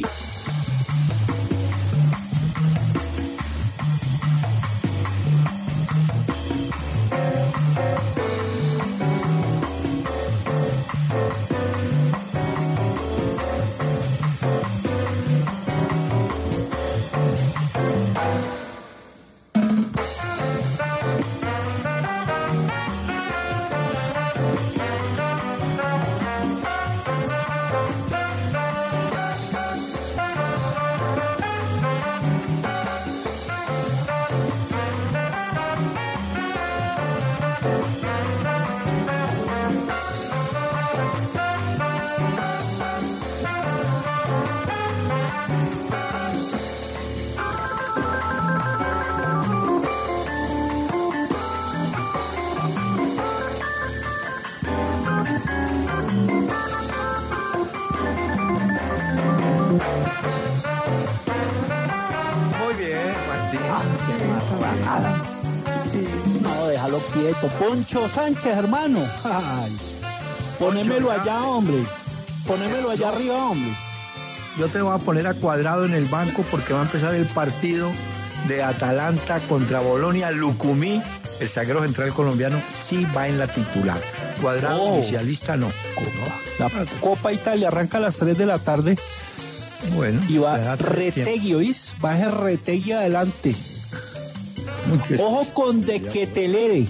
B: No, déjalo quieto. Poncho Sánchez, hermano. Ay, ponémelo allá, hombre. Ponémelo allá arriba, hombre.
A: Yo te voy a poner a Cuadrado en el banco porque va a empezar el partido de Atalanta contra Bolonia. Lucumí, el zaguero central colombiano, sí va en la titular. Cuadrado oficialista no.
B: La Copa Italia arranca a las 3 de la tarde.
A: Bueno.
B: Y va Retegui, ¿oís? Va ese Retegui adelante. Ojo con De Ketelere.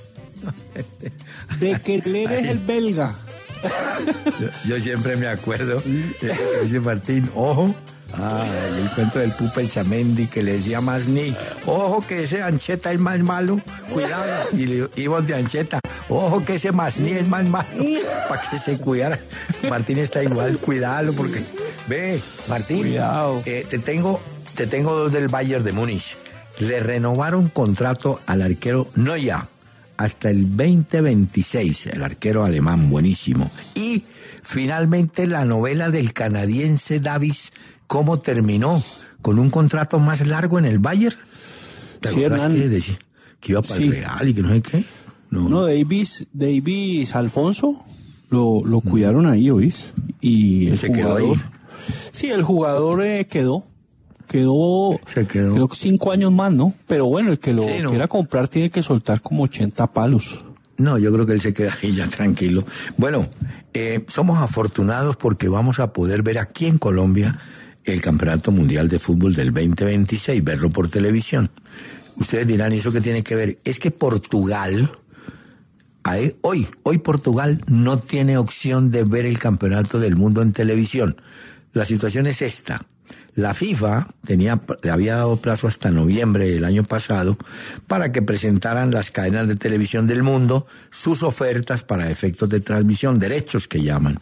B: De Ketelere es el belga.
A: Yo siempre me acuerdo, dice Martín, ojo, el cuento del Pupa el Chamendi que le decía más ni, ojo que ese Ancheta es más malo, cuidado, y vos de Ancheta, ojo que ese Masni es más malo, para que se cuidara. Martín está igual, cuidado, porque, ve, Martín,
B: cuidado.
A: Te tengo dos del Bayern de Múnich. Le renovaron contrato al arquero Neuer hasta el 2026, el arquero alemán, buenísimo. Y finalmente la novela del canadiense Davis, ¿cómo terminó? ¿Con un contrato más largo en el Bayern? ¿Te acuerdas que iba para el Real y que no sé qué?
B: No, Davis Alfonso. lo cuidaron ahí, ¿oís? Y el
A: se
B: jugador...
A: quedó ahí.
B: Sí, el jugador quedó creo que 5 años más, ¿no? Pero bueno, el que lo quiera comprar tiene que soltar como 80 palos.
A: No, yo creo que él se queda ahí ya tranquilo. Bueno, somos afortunados porque vamos a poder ver aquí en Colombia el Campeonato Mundial de Fútbol del 2026, verlo por televisión. Ustedes dirán, ¿y eso qué tiene que ver? Es que Portugal, hoy Portugal no tiene opción de ver el Campeonato del Mundo en televisión. La situación es esta. La FIFA le había dado plazo hasta noviembre del año pasado para que presentaran las cadenas de televisión del mundo sus ofertas para efectos de transmisión, derechos que llaman.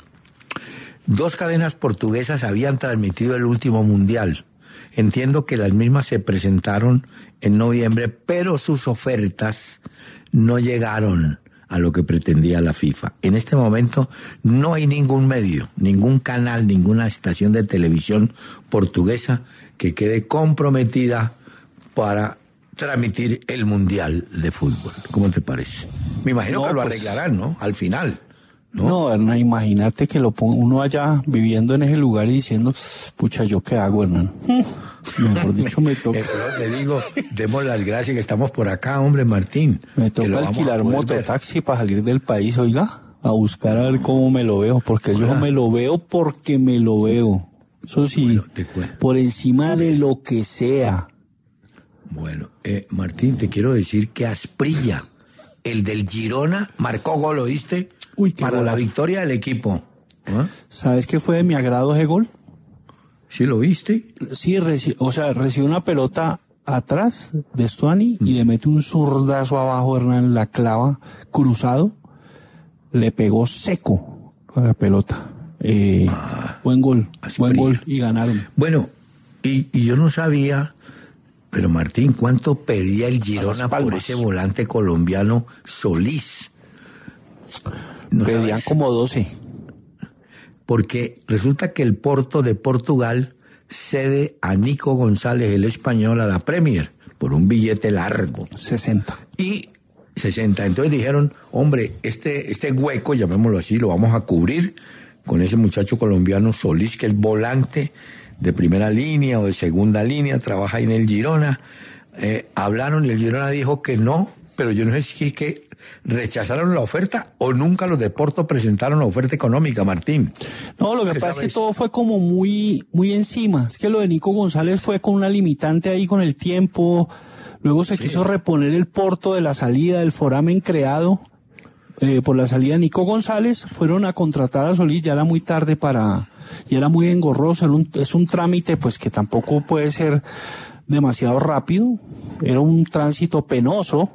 A: 2 cadenas portuguesas habían transmitido el último mundial. Entiendo que las mismas se presentaron en noviembre, pero sus ofertas no llegaron a lo que pretendía la FIFA. En este momento no hay ningún medio, ningún canal, ninguna estación de televisión portuguesa que quede comprometida para transmitir el Mundial de Fútbol. ¿Cómo te parece? Me imagino que lo arreglarán, ¿no? Al final.
B: No, Hernán, imagínate que lo ponga uno allá viviendo en ese lugar y diciendo, pucha, ¿yo qué hago, Hernán? Mejor dicho, me toca.
A: Le digo, demos las gracias que estamos por acá, hombre, Martín.
B: Me toca alquilar mototaxi para salir del país, oiga, a buscar a ver cómo me lo veo, porque yo me lo veo porque me lo veo. Eso sí, por encima de lo que sea.
A: Bueno, Martín, te quiero decir que Asprilla, el del Girona, marcó gol, ¿oíste? Para la victoria del equipo.
B: ¿Sabes qué fue de mi agrado ese gol?
A: ¿Sí lo viste?
B: Sí, recibió una pelota atrás de Stuani y le mete un zurdazo abajo, Hernán, la clava, cruzado, le pegó seco a la pelota. Buen gol y ganaron.
A: Bueno, y yo no sabía, pero Martín, ¿cuánto pedía el Girona por ese volante colombiano Solís?
B: No pedían como 12.
A: Porque resulta que el Porto de Portugal cede a Nico González, el español, a la Premier, por un billete largo.
B: 60.
A: Y 60. Entonces dijeron, hombre, este hueco, llamémoslo así, lo vamos a cubrir con ese muchacho colombiano Solís, que es volante de primera línea o de segunda línea, trabaja ahí en el Girona. Hablaron y el Girona dijo que no, pero yo no sé si es que rechazaron la oferta o nunca los de Porto presentaron la oferta económica, Martín.
B: No, lo que pasa es que todo fue como muy encima. Es que lo de Nico González fue con una limitante ahí con el tiempo. Luego se quiso reponer el Porto de la salida del foramen creado por la salida de Nico González. Fueron a contratar a Solís, ya era muy tarde y era muy engorroso. Es un trámite pues que tampoco puede ser demasiado rápido. Era un tránsito penoso.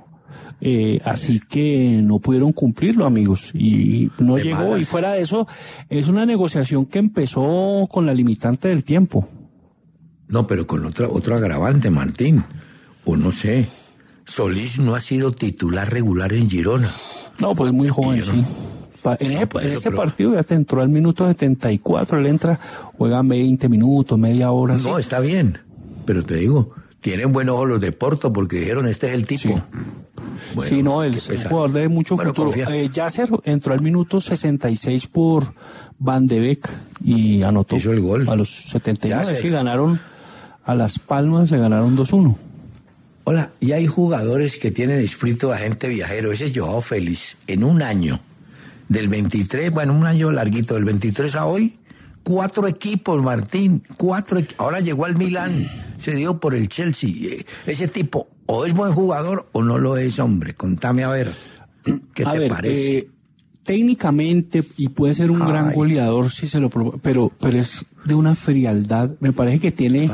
B: Así que no pudieron cumplirlo, amigos, y no llegó. Y fuera de eso, es una negociación que empezó con la limitante del tiempo.
A: No, pero con otro agravante, Martín, o no sé, Solís no ha sido titular regular en Girona.
B: No, pues muy joven, sí. En ese partido ya te entró al minuto 74, él entra, juega 20 minutos, media hora.
A: No, está bien, pero te digo, tienen buenos ojos los de Porto porque dijeron, este es el tipo.
B: Sí. Bueno, sí, no, el jugador de mucho futuro. Yasser entró al minuto 66 por Van de Beek y anotó.
A: Hizo el gol.
B: A los 79, sí, ganaron a Las Palmas, le ganaron 2-1.
A: Hola, y hay jugadores que tienen espíritu de agente viajero. Ese es Joao Félix, en un año, del 23, bueno, un año larguito, del 23 a hoy, 4 equipos, Martín, 4 ahora llegó al Milán, se dio por el Chelsea. Ese tipo o es buen jugador o no lo es, hombre. Contame a ver, ¿qué te parece?
B: Técnicamente, y puede ser un gran goleador si se lo pero es de una frialdad. Me parece que tiene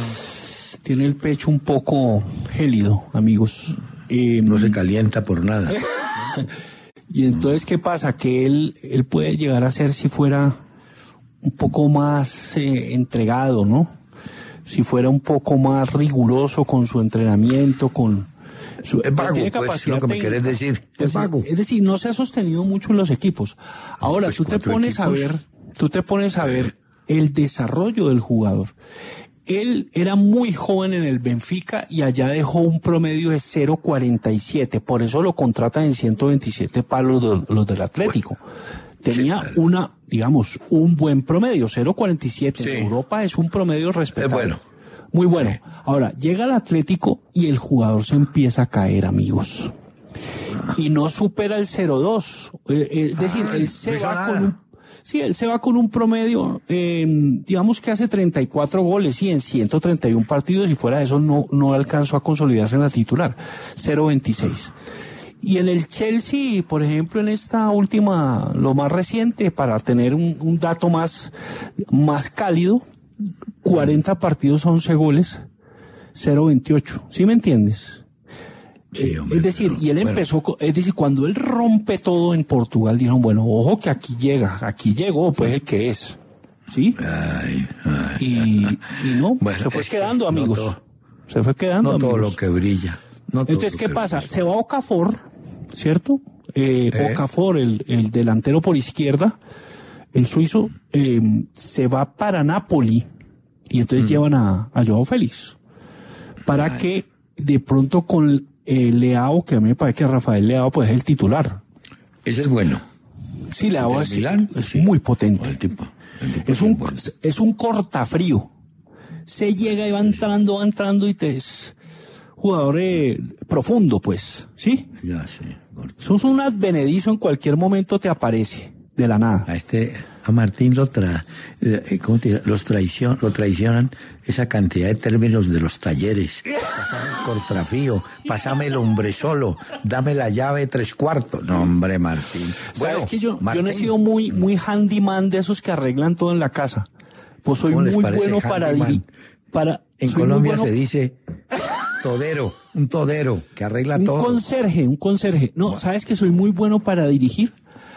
B: el pecho un poco gélido, amigos.
A: No se calienta por nada.
B: Y entonces, ¿qué pasa? Que él puede llegar a ser, si fuera un poco más entregado, ¿no? Si fuera un poco más riguroso con su entrenamiento, con su...
A: Es vago, tiene capacidad, pues, lo que me querés decir. Es vago.
B: Es decir, no se ha sostenido mucho en los equipos. Ahora, pues tú te pones a ver el desarrollo del jugador. Él era muy joven en el Benfica y allá dejó un promedio de 0.47. Por eso lo contratan en 127 palos los del Atlético. tenía un buen promedio, 0.47.
A: Sí.
B: En Europa es un promedio respetable.
A: Es bueno.
B: Muy bueno. Ahora, llega el Atlético y el jugador se empieza a caer, amigos. Y no supera el 0.2. Es decir, él se va con un promedio, digamos que hace 34 goles, sí, en 131 partidos, y fuera de eso no alcanzó a consolidarse en la titular. 0.26. Y en el Chelsea, por ejemplo, en esta última, lo más reciente, para tener un dato más cálido, 40 partidos, 11 goles, 0.28. ¿Sí me entiendes?
A: Sí, hombre,
B: es decir, y él empezó, es decir, cuando él rompe todo en Portugal, dijeron, bueno, ojo que aquí llegó, pues el que es. ¿Sí? Y no, bueno, se fue quedando, amigos. Se fue quedando, amigos.
A: No todo lo que brilla.
B: Entonces, ¿qué pasa? Se va Okafor, ¿cierto? Okafor, el delantero por izquierda, el suizo, se va para Napoli, y entonces llevan a Joao Félix, para que de pronto con Leao, que a mí me parece que Rafael Leao pues es el titular.
A: Ese es bueno.
B: Sí, Leao es
A: sí.
B: Muy potente.
A: El tipo
B: es un cortafrío. Se llega y va entrando y es jugador profundo, pues, ¿sí?
A: Ya, sí.
B: Sos un advenedizo, en cualquier momento te aparece, de la nada.
A: A Martín lo traicionan esa cantidad de términos de los talleres. Pásame el cortafrío, pásame el hombre solo, dame la llave 3/4. No, hombre, Martín.
B: Sabes que yo no he sido muy handyman de esos que arreglan todo en la casa. Pues soy muy bueno para dirigir.
A: En Colombia se dice un todero que arregla todo.
B: Un conserje. No, ¿sabes que soy muy bueno para dirigir?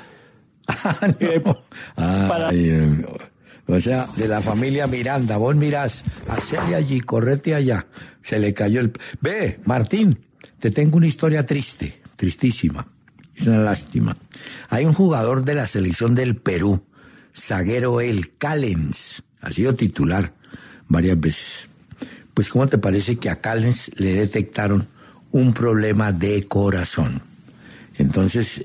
A: O sea, de la familia Miranda, vos mirás, hacele allí, correte allá. Se le cayó el... Ve, Martín, te tengo una historia tristísima. Es una lástima. Hay un jugador de la selección del Perú, zaguero Callens, ha sido titular varias veces. Pues, ¿cómo te parece que a Callens le detectaron un problema de corazón? Entonces,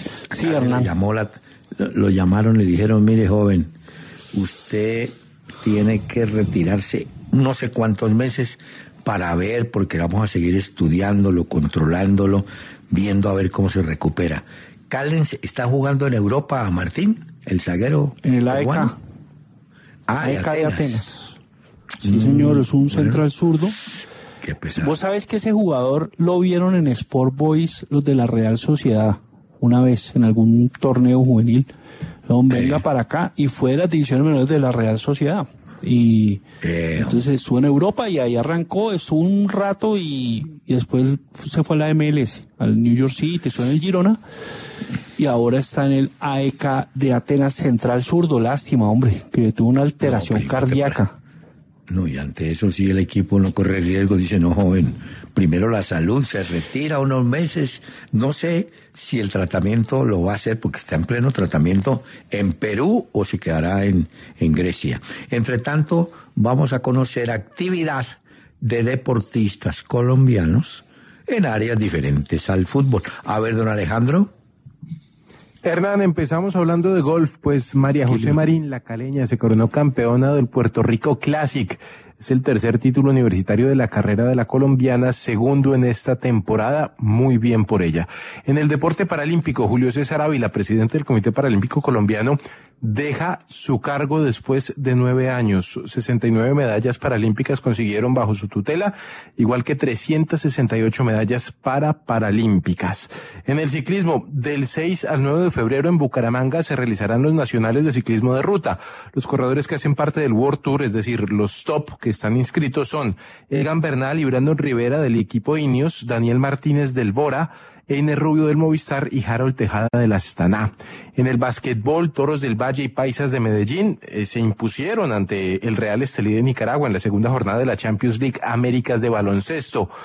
A: lo llamaron, le dijeron, mire, joven, usted tiene que retirarse no sé cuántos meses para ver, porque vamos a seguir estudiándolo, controlándolo, viendo a ver cómo se recupera. Callens está jugando en Europa, Martín, el zaguero.
B: En el AEK. AEK de Atenas. Sí, señor, es un central zurdo.
A: Qué pesado.
B: Vos sabés que ese jugador lo vieron en Sport Boys, los de la Real Sociedad, una vez en algún torneo juvenil. Venga para acá, y fue de las divisiones menores de la Real Sociedad. Y entonces estuvo en Europa y ahí arrancó, estuvo un rato y después se fue a la MLS, al New York City, estuvo en el Girona y ahora está en el AEK de Atenas, central zurdo. Lástima, hombre, que tuvo una alteración cardíaca.
A: No, y ante eso sí el equipo no corre riesgo, dice, no, joven, primero la salud, se retira unos meses, no sé si el tratamiento lo va a hacer porque está en pleno tratamiento en Perú o se quedará en Grecia. Entre tanto, vamos a conocer actividad de deportistas colombianos en áreas diferentes al fútbol. A ver, don Alejandro.
D: Hernán, empezamos hablando de golf, pues María José Marín, la caleña, se coronó campeona del Puerto Rico Classic. Es el tercer título universitario de la carrera de la colombiana, segundo en esta temporada, muy bien por ella. En el deporte paralímpico, Julio César Ávila, presidente del Comité Paralímpico Colombiano, deja su cargo después de 9 años. 69 medallas paralímpicas consiguieron bajo su tutela, igual que 368 medallas paralímpicas. En el ciclismo, del 6 al 9 de febrero en Bucaramanga se realizarán los nacionales de ciclismo de ruta. Los corredores que hacen parte del World Tour, es decir, los top que están inscritos, son Egan Bernal y Brandon Rivera del equipo Ineos, Daniel Martínez del Bora, Einer Rubio del Movistar y Harold Tejada del Astana. En el básquetbol, Toros del Valle y Paisas de Medellín se impusieron ante el Real Estelí de Nicaragua en la segunda jornada de la Champions League Américas de baloncesto.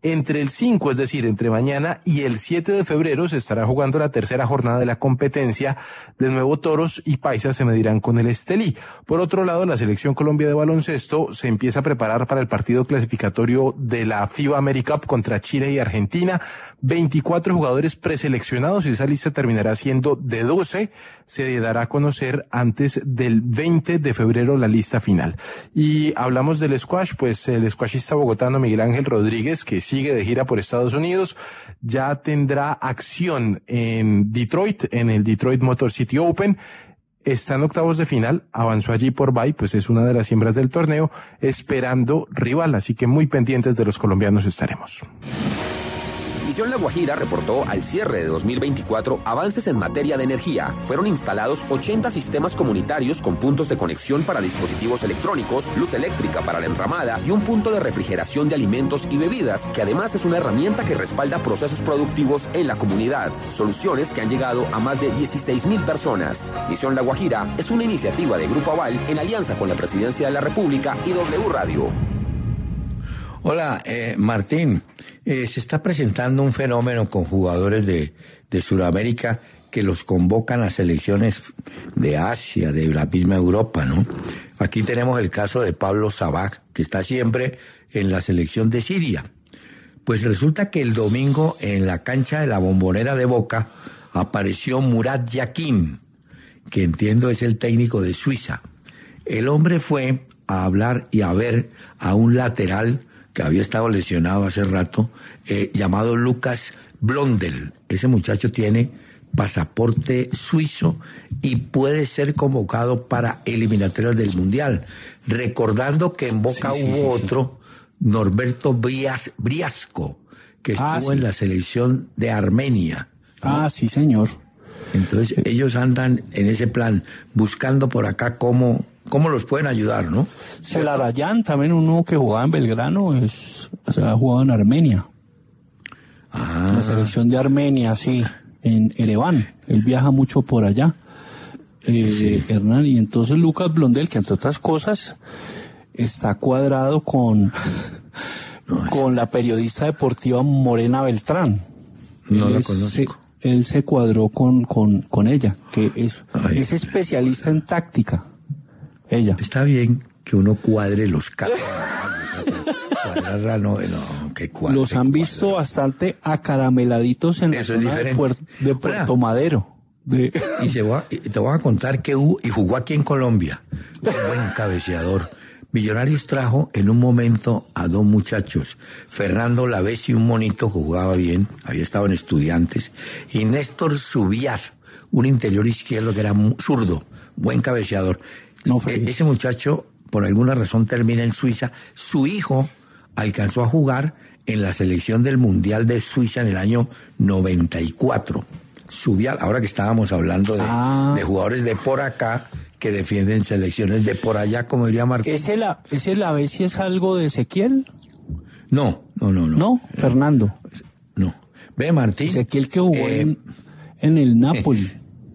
D: Entre el 5, es decir, entre mañana y el 7 de febrero se estará jugando la tercera jornada de la competencia. De nuevo, Toros y Paisas se medirán con el Estelí. Por otro lado, la Selección Colombia de baloncesto se empieza a preparar para el partido clasificatorio de la FIBA AmeriCup contra Chile y Argentina. 24 jugadores preseleccionados y esa lista terminará siendo de 12. Se dará a conocer antes del 20 de febrero la lista final. Y hablamos del squash, pues el squashista bogotano Miguel Ángel Rodríguez, que sigue de gira por Estados Unidos, ya tendrá acción en Detroit, en el Detroit Motor City Open. Está en octavos de final, avanzó allí por bye, pues es una de las siembras del torneo, esperando rival, así que muy pendientes de los colombianos estaremos.
G: Misión La Guajira reportó al cierre de 2024 avances en materia de energía. Fueron instalados 80 sistemas comunitarios con puntos de conexión para dispositivos electrónicos, luz eléctrica para la enramada y un punto de refrigeración de alimentos y bebidas, que además es una herramienta que respalda procesos productivos en la comunidad. Soluciones que han llegado a más de 16,000 personas. Misión La Guajira es una iniciativa de Grupo Aval en alianza con la Presidencia de la República y W Radio.
A: Hola, Martín. Se está presentando un fenómeno con jugadores de Sudamérica que los convocan a selecciones de Asia, de la misma Europa, ¿no? Aquí tenemos el caso de Pablo Sabaj, que está siempre en la selección de Siria. Pues resulta que el domingo en la cancha de la Bombonera de Boca apareció Murat Yakin, que entiendo es el técnico de Suiza. El hombre fue a hablar y a ver a un lateral que había estado lesionado hace rato, llamado Lucas Blondel. Ese muchacho tiene pasaporte suizo y puede ser convocado para eliminatorias del Mundial. Recordando que en Boca hubo otro, Norberto Briasco, que estuvo en la selección de Armenia, ¿no?
B: Sí, señor.
A: Entonces ellos andan en ese plan, buscando por acá cómo los pueden ayudar, ¿no?
B: Celarayán, también uno que jugaba en Belgrano, ha jugado en Armenia. La selección de Armenia, sí, en Ereván. Él viaja mucho por allá, Hernán. Y entonces Lucas Blondel, que entre otras cosas está cuadrado con la periodista deportiva Morena Beltrán.
A: No la conozco.
B: Él se cuadró con ella, que es especialista en táctica. Ella.
A: Está bien que uno cuadre los casos. Que cuadre.
B: Los han visto bastante acarameladitos en la zona de Puerto Madero.
A: Y te voy a contar que jugó aquí en Colombia. Un buen cabeceador. Millonarios trajo en un momento a dos muchachos, Fernando Lavesi, un monito que jugaba bien, había estado en Estudiantes, y Néstor Subiar, un interior izquierdo que era zurdo, buen cabeceador. Ese muchacho, por alguna razón, termina en Suiza. Su hijo alcanzó a jugar en la selección del Mundial de Suiza en el año 94. Subial, ahora que estábamos hablando de jugadores de por acá que defienden selecciones de por allá, como diría Martín.
B: ¿Ese Lavesi es algo de Ezequiel?
A: No.
B: ¿No? Fernando.
A: No. Ve, Martín.
B: Ezequiel que jugó en el Napoli.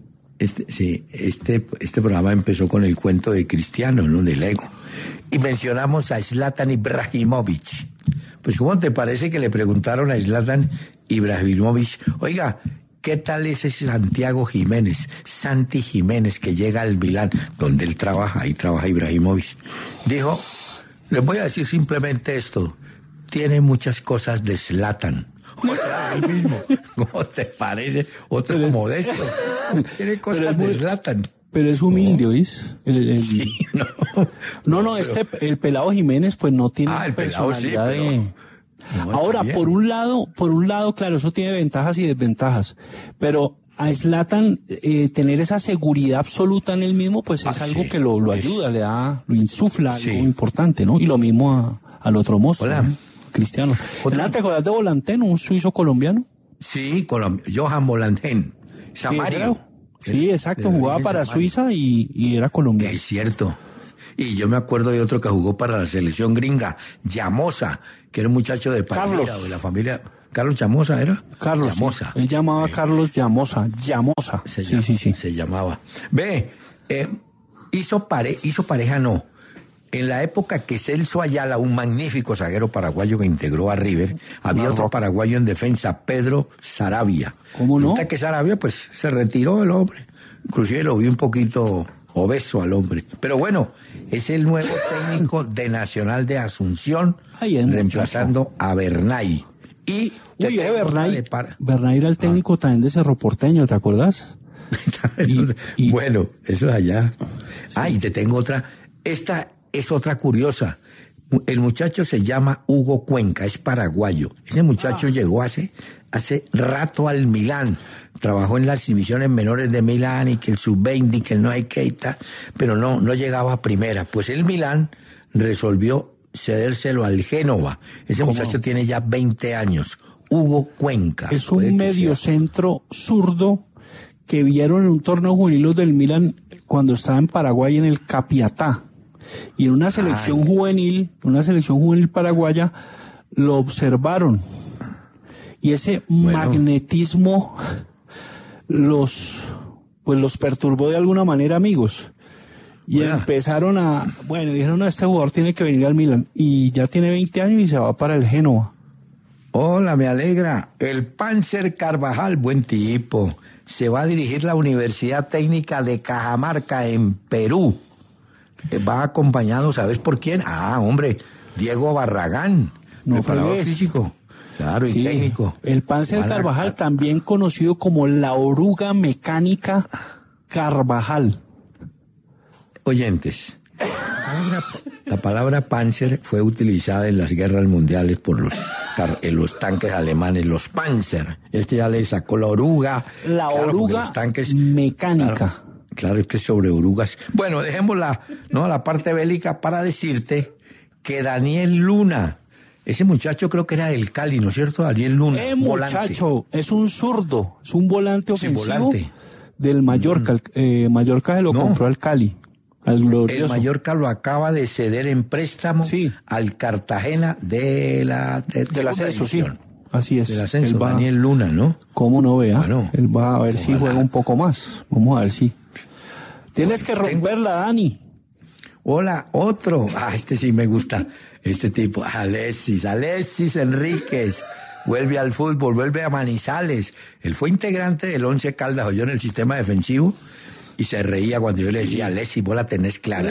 A: Este programa empezó con el cuento de Cristiano, ¿no? Del ego. Y mencionamos a Zlatan Ibrahimovic. Pues, ¿cómo te parece que le preguntaron a Zlatan Ibrahimovic, oiga, ¿qué tal es ese Santiago Jiménez, Santi Jiménez, que llega al Milán, donde él trabaja, ahí trabaja Ibrahimovic? Dijo, les voy a decir simplemente esto, tiene muchas cosas de Zlatan. O sea, él mismo, ¿cómo te parece? Otro modesto. Tiene cosas de Zlatan.
B: Pero es humilde, ¿oís?
A: Sí, no,
B: el pelado Jiménez pues no tiene personalidad de... Ahora, por un lado, claro, eso tiene ventajas y desventajas, pero a Zlatan tener esa seguridad absoluta en él mismo, pues es algo que lo ayuda, lo insufla algo importante, ¿no? Y lo mismo al otro monstruo, ¿no? Cristiano. ¿Te acuerdas de Volantén, un suizo colombiano?
A: Sí, Johan Volantén. Samario.
B: Sí, exacto, jugaba para Suiza y era colombiano.
A: Es cierto. Y yo me acuerdo de otro que jugó para la selección gringa, Llamosa, que era un muchacho de Palmira, de la familia. ¿Carlos Llamosa era?
B: Carlos.
A: Llamosa.
B: Sí. Él llamaba Carlos Llamosa.
A: Se llamaba. Ve, hizo pareja, no. En la época que Celso Ayala, un magnífico zaguero paraguayo que integró a River, había otro paraguayo en defensa, Pedro Saravia.
B: ¿Cómo no?
A: Resulta que Saravia, pues, se retiró el hombre. Inclusive lo vi un poquito obeso al hombre. Pero bueno, es el nuevo técnico de Nacional de Asunción, reemplazando a Bernay. Y
B: uy, Bernay era el técnico también de Cerro Porteño, ¿te acuerdas?
A: Bueno, eso es allá. Y te tengo otra. Esta es otra curiosa. El muchacho se llama Hugo Cuenca, es paraguayo. Ese muchacho llegó hace rato al Milán. Trabajó en las divisiones menores de Milán y que el sub-20 y que el no hay que y tal, pero no llegaba a primera. Pues el Milán resolvió cedérselo al Génova. Ese muchacho tiene ya 20 años. Hugo Cuenca.
B: Es un mediocentro zurdo que vieron en un torneo juvenil del Milán cuando estaba en Paraguay en el Capiatá. Y en una selección juvenil paraguaya, lo observaron. Y ese magnetismo los perturbó de alguna manera, amigos. Y empezaron dijeron, no, este jugador tiene que venir al Milán. Y ya tiene 20 años y se va para el Génova.
A: Hola, me alegra. El Panzer Carvajal, buen tipo. Se va a dirigir la Universidad Técnica de Cajamarca en Perú. Va acompañado, ¿sabes por quién? Hombre, Diego Barragán, preparador físico. Claro, y técnico.
B: El Panzer Carvajal, también conocido como la oruga mecánica Carvajal.
A: Oyentes, la palabra Panzer fue utilizada en las guerras mundiales por los tanques alemanes, los Panzer. Ya le sacó la oruga.
B: La oruga los tanques, mecánica.
A: Claro, es que es sobre orugas. Bueno, dejemos la parte bélica para decirte que Daniel Luna, ese muchacho creo que era del Cali, ¿no es cierto? Daniel Luna.
B: Muchacho, es un zurdo, es un volante ofensivo del Mallorca. Mallorca se lo compró al Cali, al glorioso.
A: El Mallorca lo acaba de ceder en préstamo al Cartagena del
B: ascenso, sí. Así es.
A: Del ascenso, Daniel Luna, ¿no?
B: ¿Cómo no vea? Bueno, él va a ver si juega un poco más. Vamos a ver si. Tienes que romperla, Dani.
A: Hola, otro. Este sí me gusta. Este tipo, Alexis Enríquez. Vuelve al fútbol, vuelve a Manizales. Él fue integrante del Once Caldas, oyó en el sistema defensivo y se reía cuando yo le decía, Alexis, vos la tenés clara.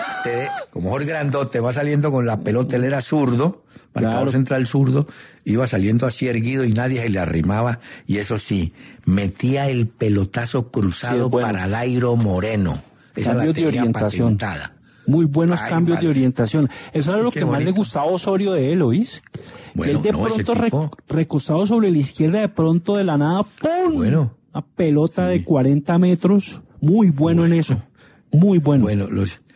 A: Como Jorge Grandote va saliendo con la pelota, él era zurdo, marcador central zurdo, iba saliendo así erguido y nadie se le arrimaba, y eso sí, metía el pelotazo cruzado para Lairo Moreno. Esa
B: cambios de orientación.
A: Patentada.
B: Muy buenos cambios de orientación. Eso era lo que más le gustaba a Osorio de él, ¿oís? Bueno, que él de pronto recostado sobre la izquierda, de pronto de la nada, ¡pum! Una pelota de 40 metros. Muy bueno en eso. Muy bueno.
A: Bueno,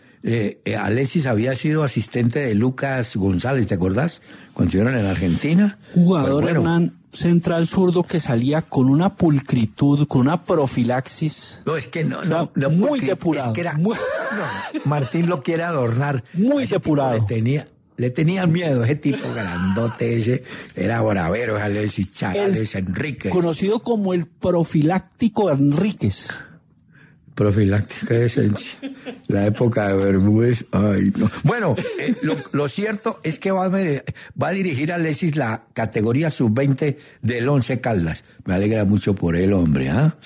A: Alexis había sido asistente de Lucas González, ¿te acordás? Cuando estuvieron en Argentina.
B: Jugador Hernán, central zurdo que salía con una pulcritud, con una profilaxis.
A: No, es que
B: muy depurado.
A: Es que era, Martín lo quiere adornar.
B: Muy depurado.
A: Le tenían miedo, ese tipo grandote ese, era bravero, Alexis Chávez Enríquez.
B: Conocido como el profiláctico Enríquez.
A: Profiláctica es la época de Bermúdez. Ay, no. Bueno, lo cierto es que va a dirigir a Alexis la categoría sub-20 del Once Caldas. Me alegra mucho por él, hombre,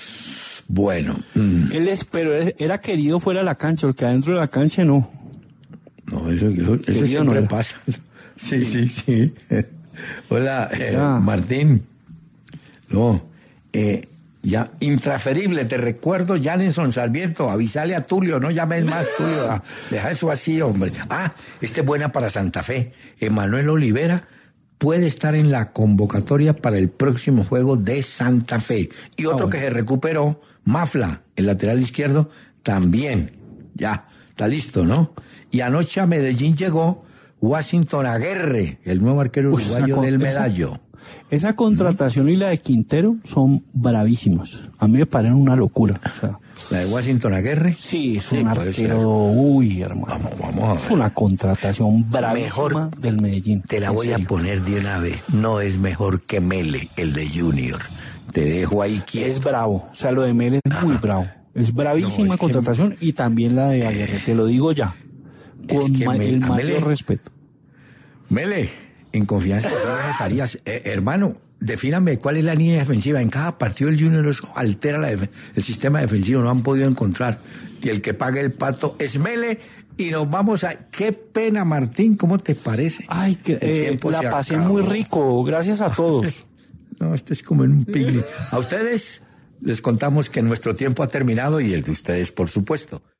A: Bueno.
B: Pero era querido fuera de la cancha, porque adentro de la cancha no.
A: No, eso siempre pasa. Sí. Hola, Martín. No, ya, intransferible, te recuerdo, Janenson Sarmiento, avisale a Tulio, no llames más, Tulio, deja eso así, hombre. Esta es buena para Santa Fe. Emanuel Olivera puede estar en la convocatoria para el próximo juego de Santa Fe. Y otro que se recuperó, Mafla, el lateral izquierdo, también. Ya, está listo, ¿no? Y anoche a Medellín llegó Washington Aguirre, el nuevo arquero uruguayo del Medallo.
B: Esa contratación y la de Quintero son bravísimas. A mí me parecen una locura. O sea,
A: ¿la de Washington Aguirre?
B: Sí, es un arquero. Uy, hermano.
A: Vamos a ver.
B: Es una contratación bravísima del Medellín.
A: Te la voy a poner de una vez. No es mejor que Mele, el de Junior. Te dejo ahí quieto.
B: Es bravo. O sea, lo de Mele es muy bravo. Es bravísima contratación y también la de Aguirre. Te lo digo ya. con
A: que
B: el
A: a
B: mayor
A: Mele,
B: respeto.
A: Mele, en confianza, Farías, hermano, defíname cuál es la línea defensiva. En cada partido el Junior eso altera el sistema defensivo, no han podido encontrar. Y el que paga el pato es Mele. Y nos vamos a... Qué pena, Martín, ¿cómo te parece?
B: Ay, que la pasé muy rico, gracias a todos.
A: No, este es como en un picnic. A ustedes les contamos que nuestro tiempo ha terminado y el de ustedes, por supuesto.